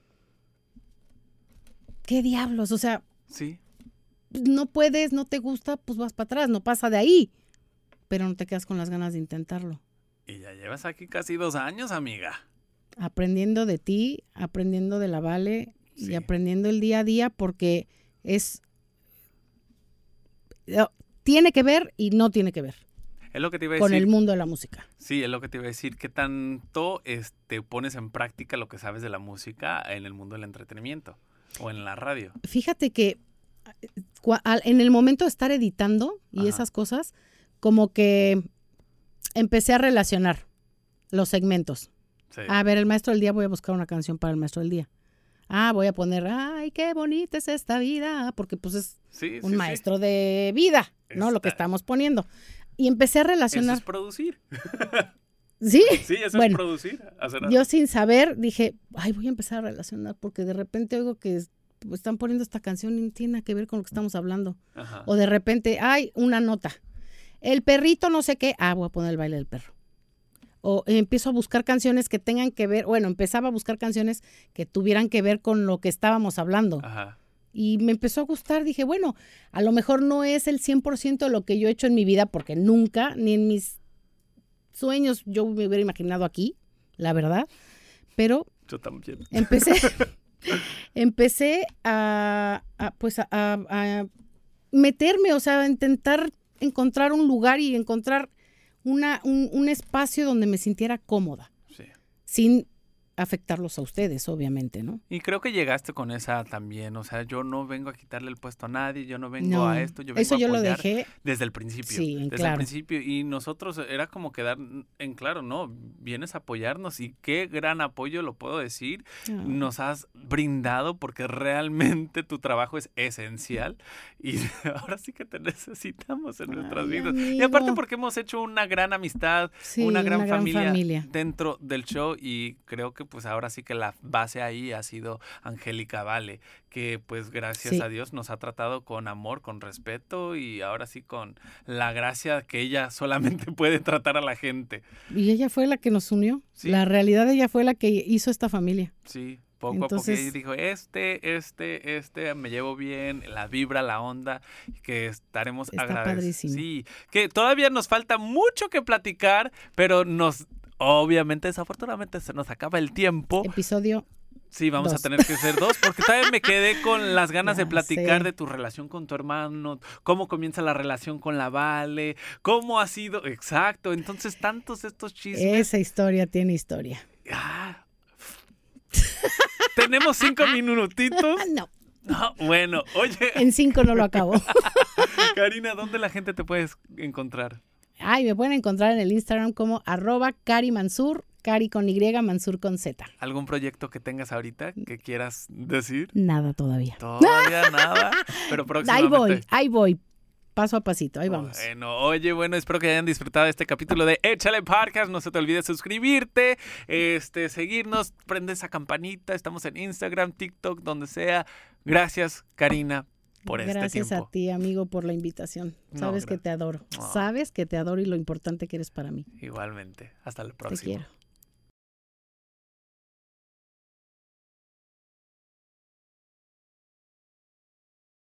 ¿qué diablos? O sea, Sí. no puedes, no te gusta, pues vas para atrás, no pasa de ahí. Pero no te quedas con las ganas de intentarlo. Y ya llevas aquí casi 2 años, amiga. Aprendiendo de ti, aprendiendo de la Vale Sí. y aprendiendo el día a día, porque tiene que ver y no tiene que ver Es lo que te iba a con decir. el mundo de la música. Sí, es lo que te iba a decir. ¿Qué tanto pones en práctica lo que sabes de la música en el mundo del entretenimiento o en la radio? Fíjate que en el momento de estar editando y Ajá. esas cosas, como que empecé a relacionar los segmentos. Sí. A ver, el maestro del día, voy a buscar una canción para el maestro del día. Voy a poner, ay, qué bonita es esta vida, porque pues es Sí, un sí, maestro de vida, ¿no? Lo que Está- estamos poniendo. Y empecé a Eso relacionar. es producir. ¿Sí? Sí, eso Bueno, es producir. Hacer yo sin saber dije, voy a empezar a relacionar, porque de repente oigo que están poniendo esta canción y no tiene nada que ver con lo que estamos hablando. Ajá. O de repente, una nota. El perrito no sé qué, voy a poner el baile del perro. O empiezo a buscar canciones que tengan que ver, empezaba a buscar canciones que tuvieran que ver con lo que estábamos hablando. Ajá. Y me empezó a gustar, dije, bueno, a lo mejor no es el 100% de lo que yo he hecho en mi vida, porque nunca, ni en mis sueños, yo me hubiera imaginado aquí, la verdad. Pero Yo también. empecé a meterme, o sea, a intentar encontrar un lugar y encontrar un espacio donde me sintiera cómoda, Sí. sin afectarlos a ustedes, obviamente, ¿no? Y creo que llegaste con esa también. O sea, yo no vengo a quitarle el puesto a nadie, yo no vengo No, a esto, yo vengo eso a yo lo apoyar dejé. desde el principio. Sí, desde claro. el principio. Y nosotros era como quedar en claro, no, vienes a apoyarnos y qué gran apoyo, lo puedo decir, nos has brindado porque realmente tu trabajo es esencial y ahora sí que te necesitamos en nuestras vidas. Y aparte porque hemos hecho una gran amistad, sí, una gran familia dentro del show y creo que pues ahora sí que la base ahí ha sido Angélica Vale, que pues gracias a Dios nos ha tratado con amor, con respeto y ahora sí con la gracia que ella solamente puede tratar a la gente. Y ella fue la que nos unió. Sí. La realidad, ella fue la que hizo esta familia. Sí, poco a poco ella dijo, me llevo bien, la vibra, la onda, que estaremos agradecidos. Sí, que todavía nos falta mucho que platicar, pero obviamente, desafortunadamente se nos acaba el tiempo. Episodio. Sí, vamos a tener que hacer 2, porque también me quedé con las ganas de platicar de tu relación con tu hermano, cómo comienza la relación con la Vale, cómo ha sido, exacto, entonces tantos estos chismes. Esa historia tiene historia. Tenemos 5 minutitos. No. Bueno, oye. En 5 no lo acabo. Karina, ¿dónde la gente te puede encontrar? Me pueden encontrar en el Instagram como @CariMansur, Cari con Y, Mansur con Z. ¿Algún proyecto que tengas ahorita que quieras decir? Nada todavía. Todavía nada, pero próximamente. Ahí voy. Paso a pasito, ahí vamos. Bueno, espero que hayan disfrutado de este capítulo de Échale Podcast. No se te olvide suscribirte, seguirnos, prende esa campanita. Estamos en Instagram, TikTok, donde sea. Gracias, Karina, por este tiempo. Gracias a ti, amigo, por la invitación. Sabes que te adoro. Sabes que te adoro y lo importante que eres para mí. Igualmente. Hasta la próxima. Te quiero.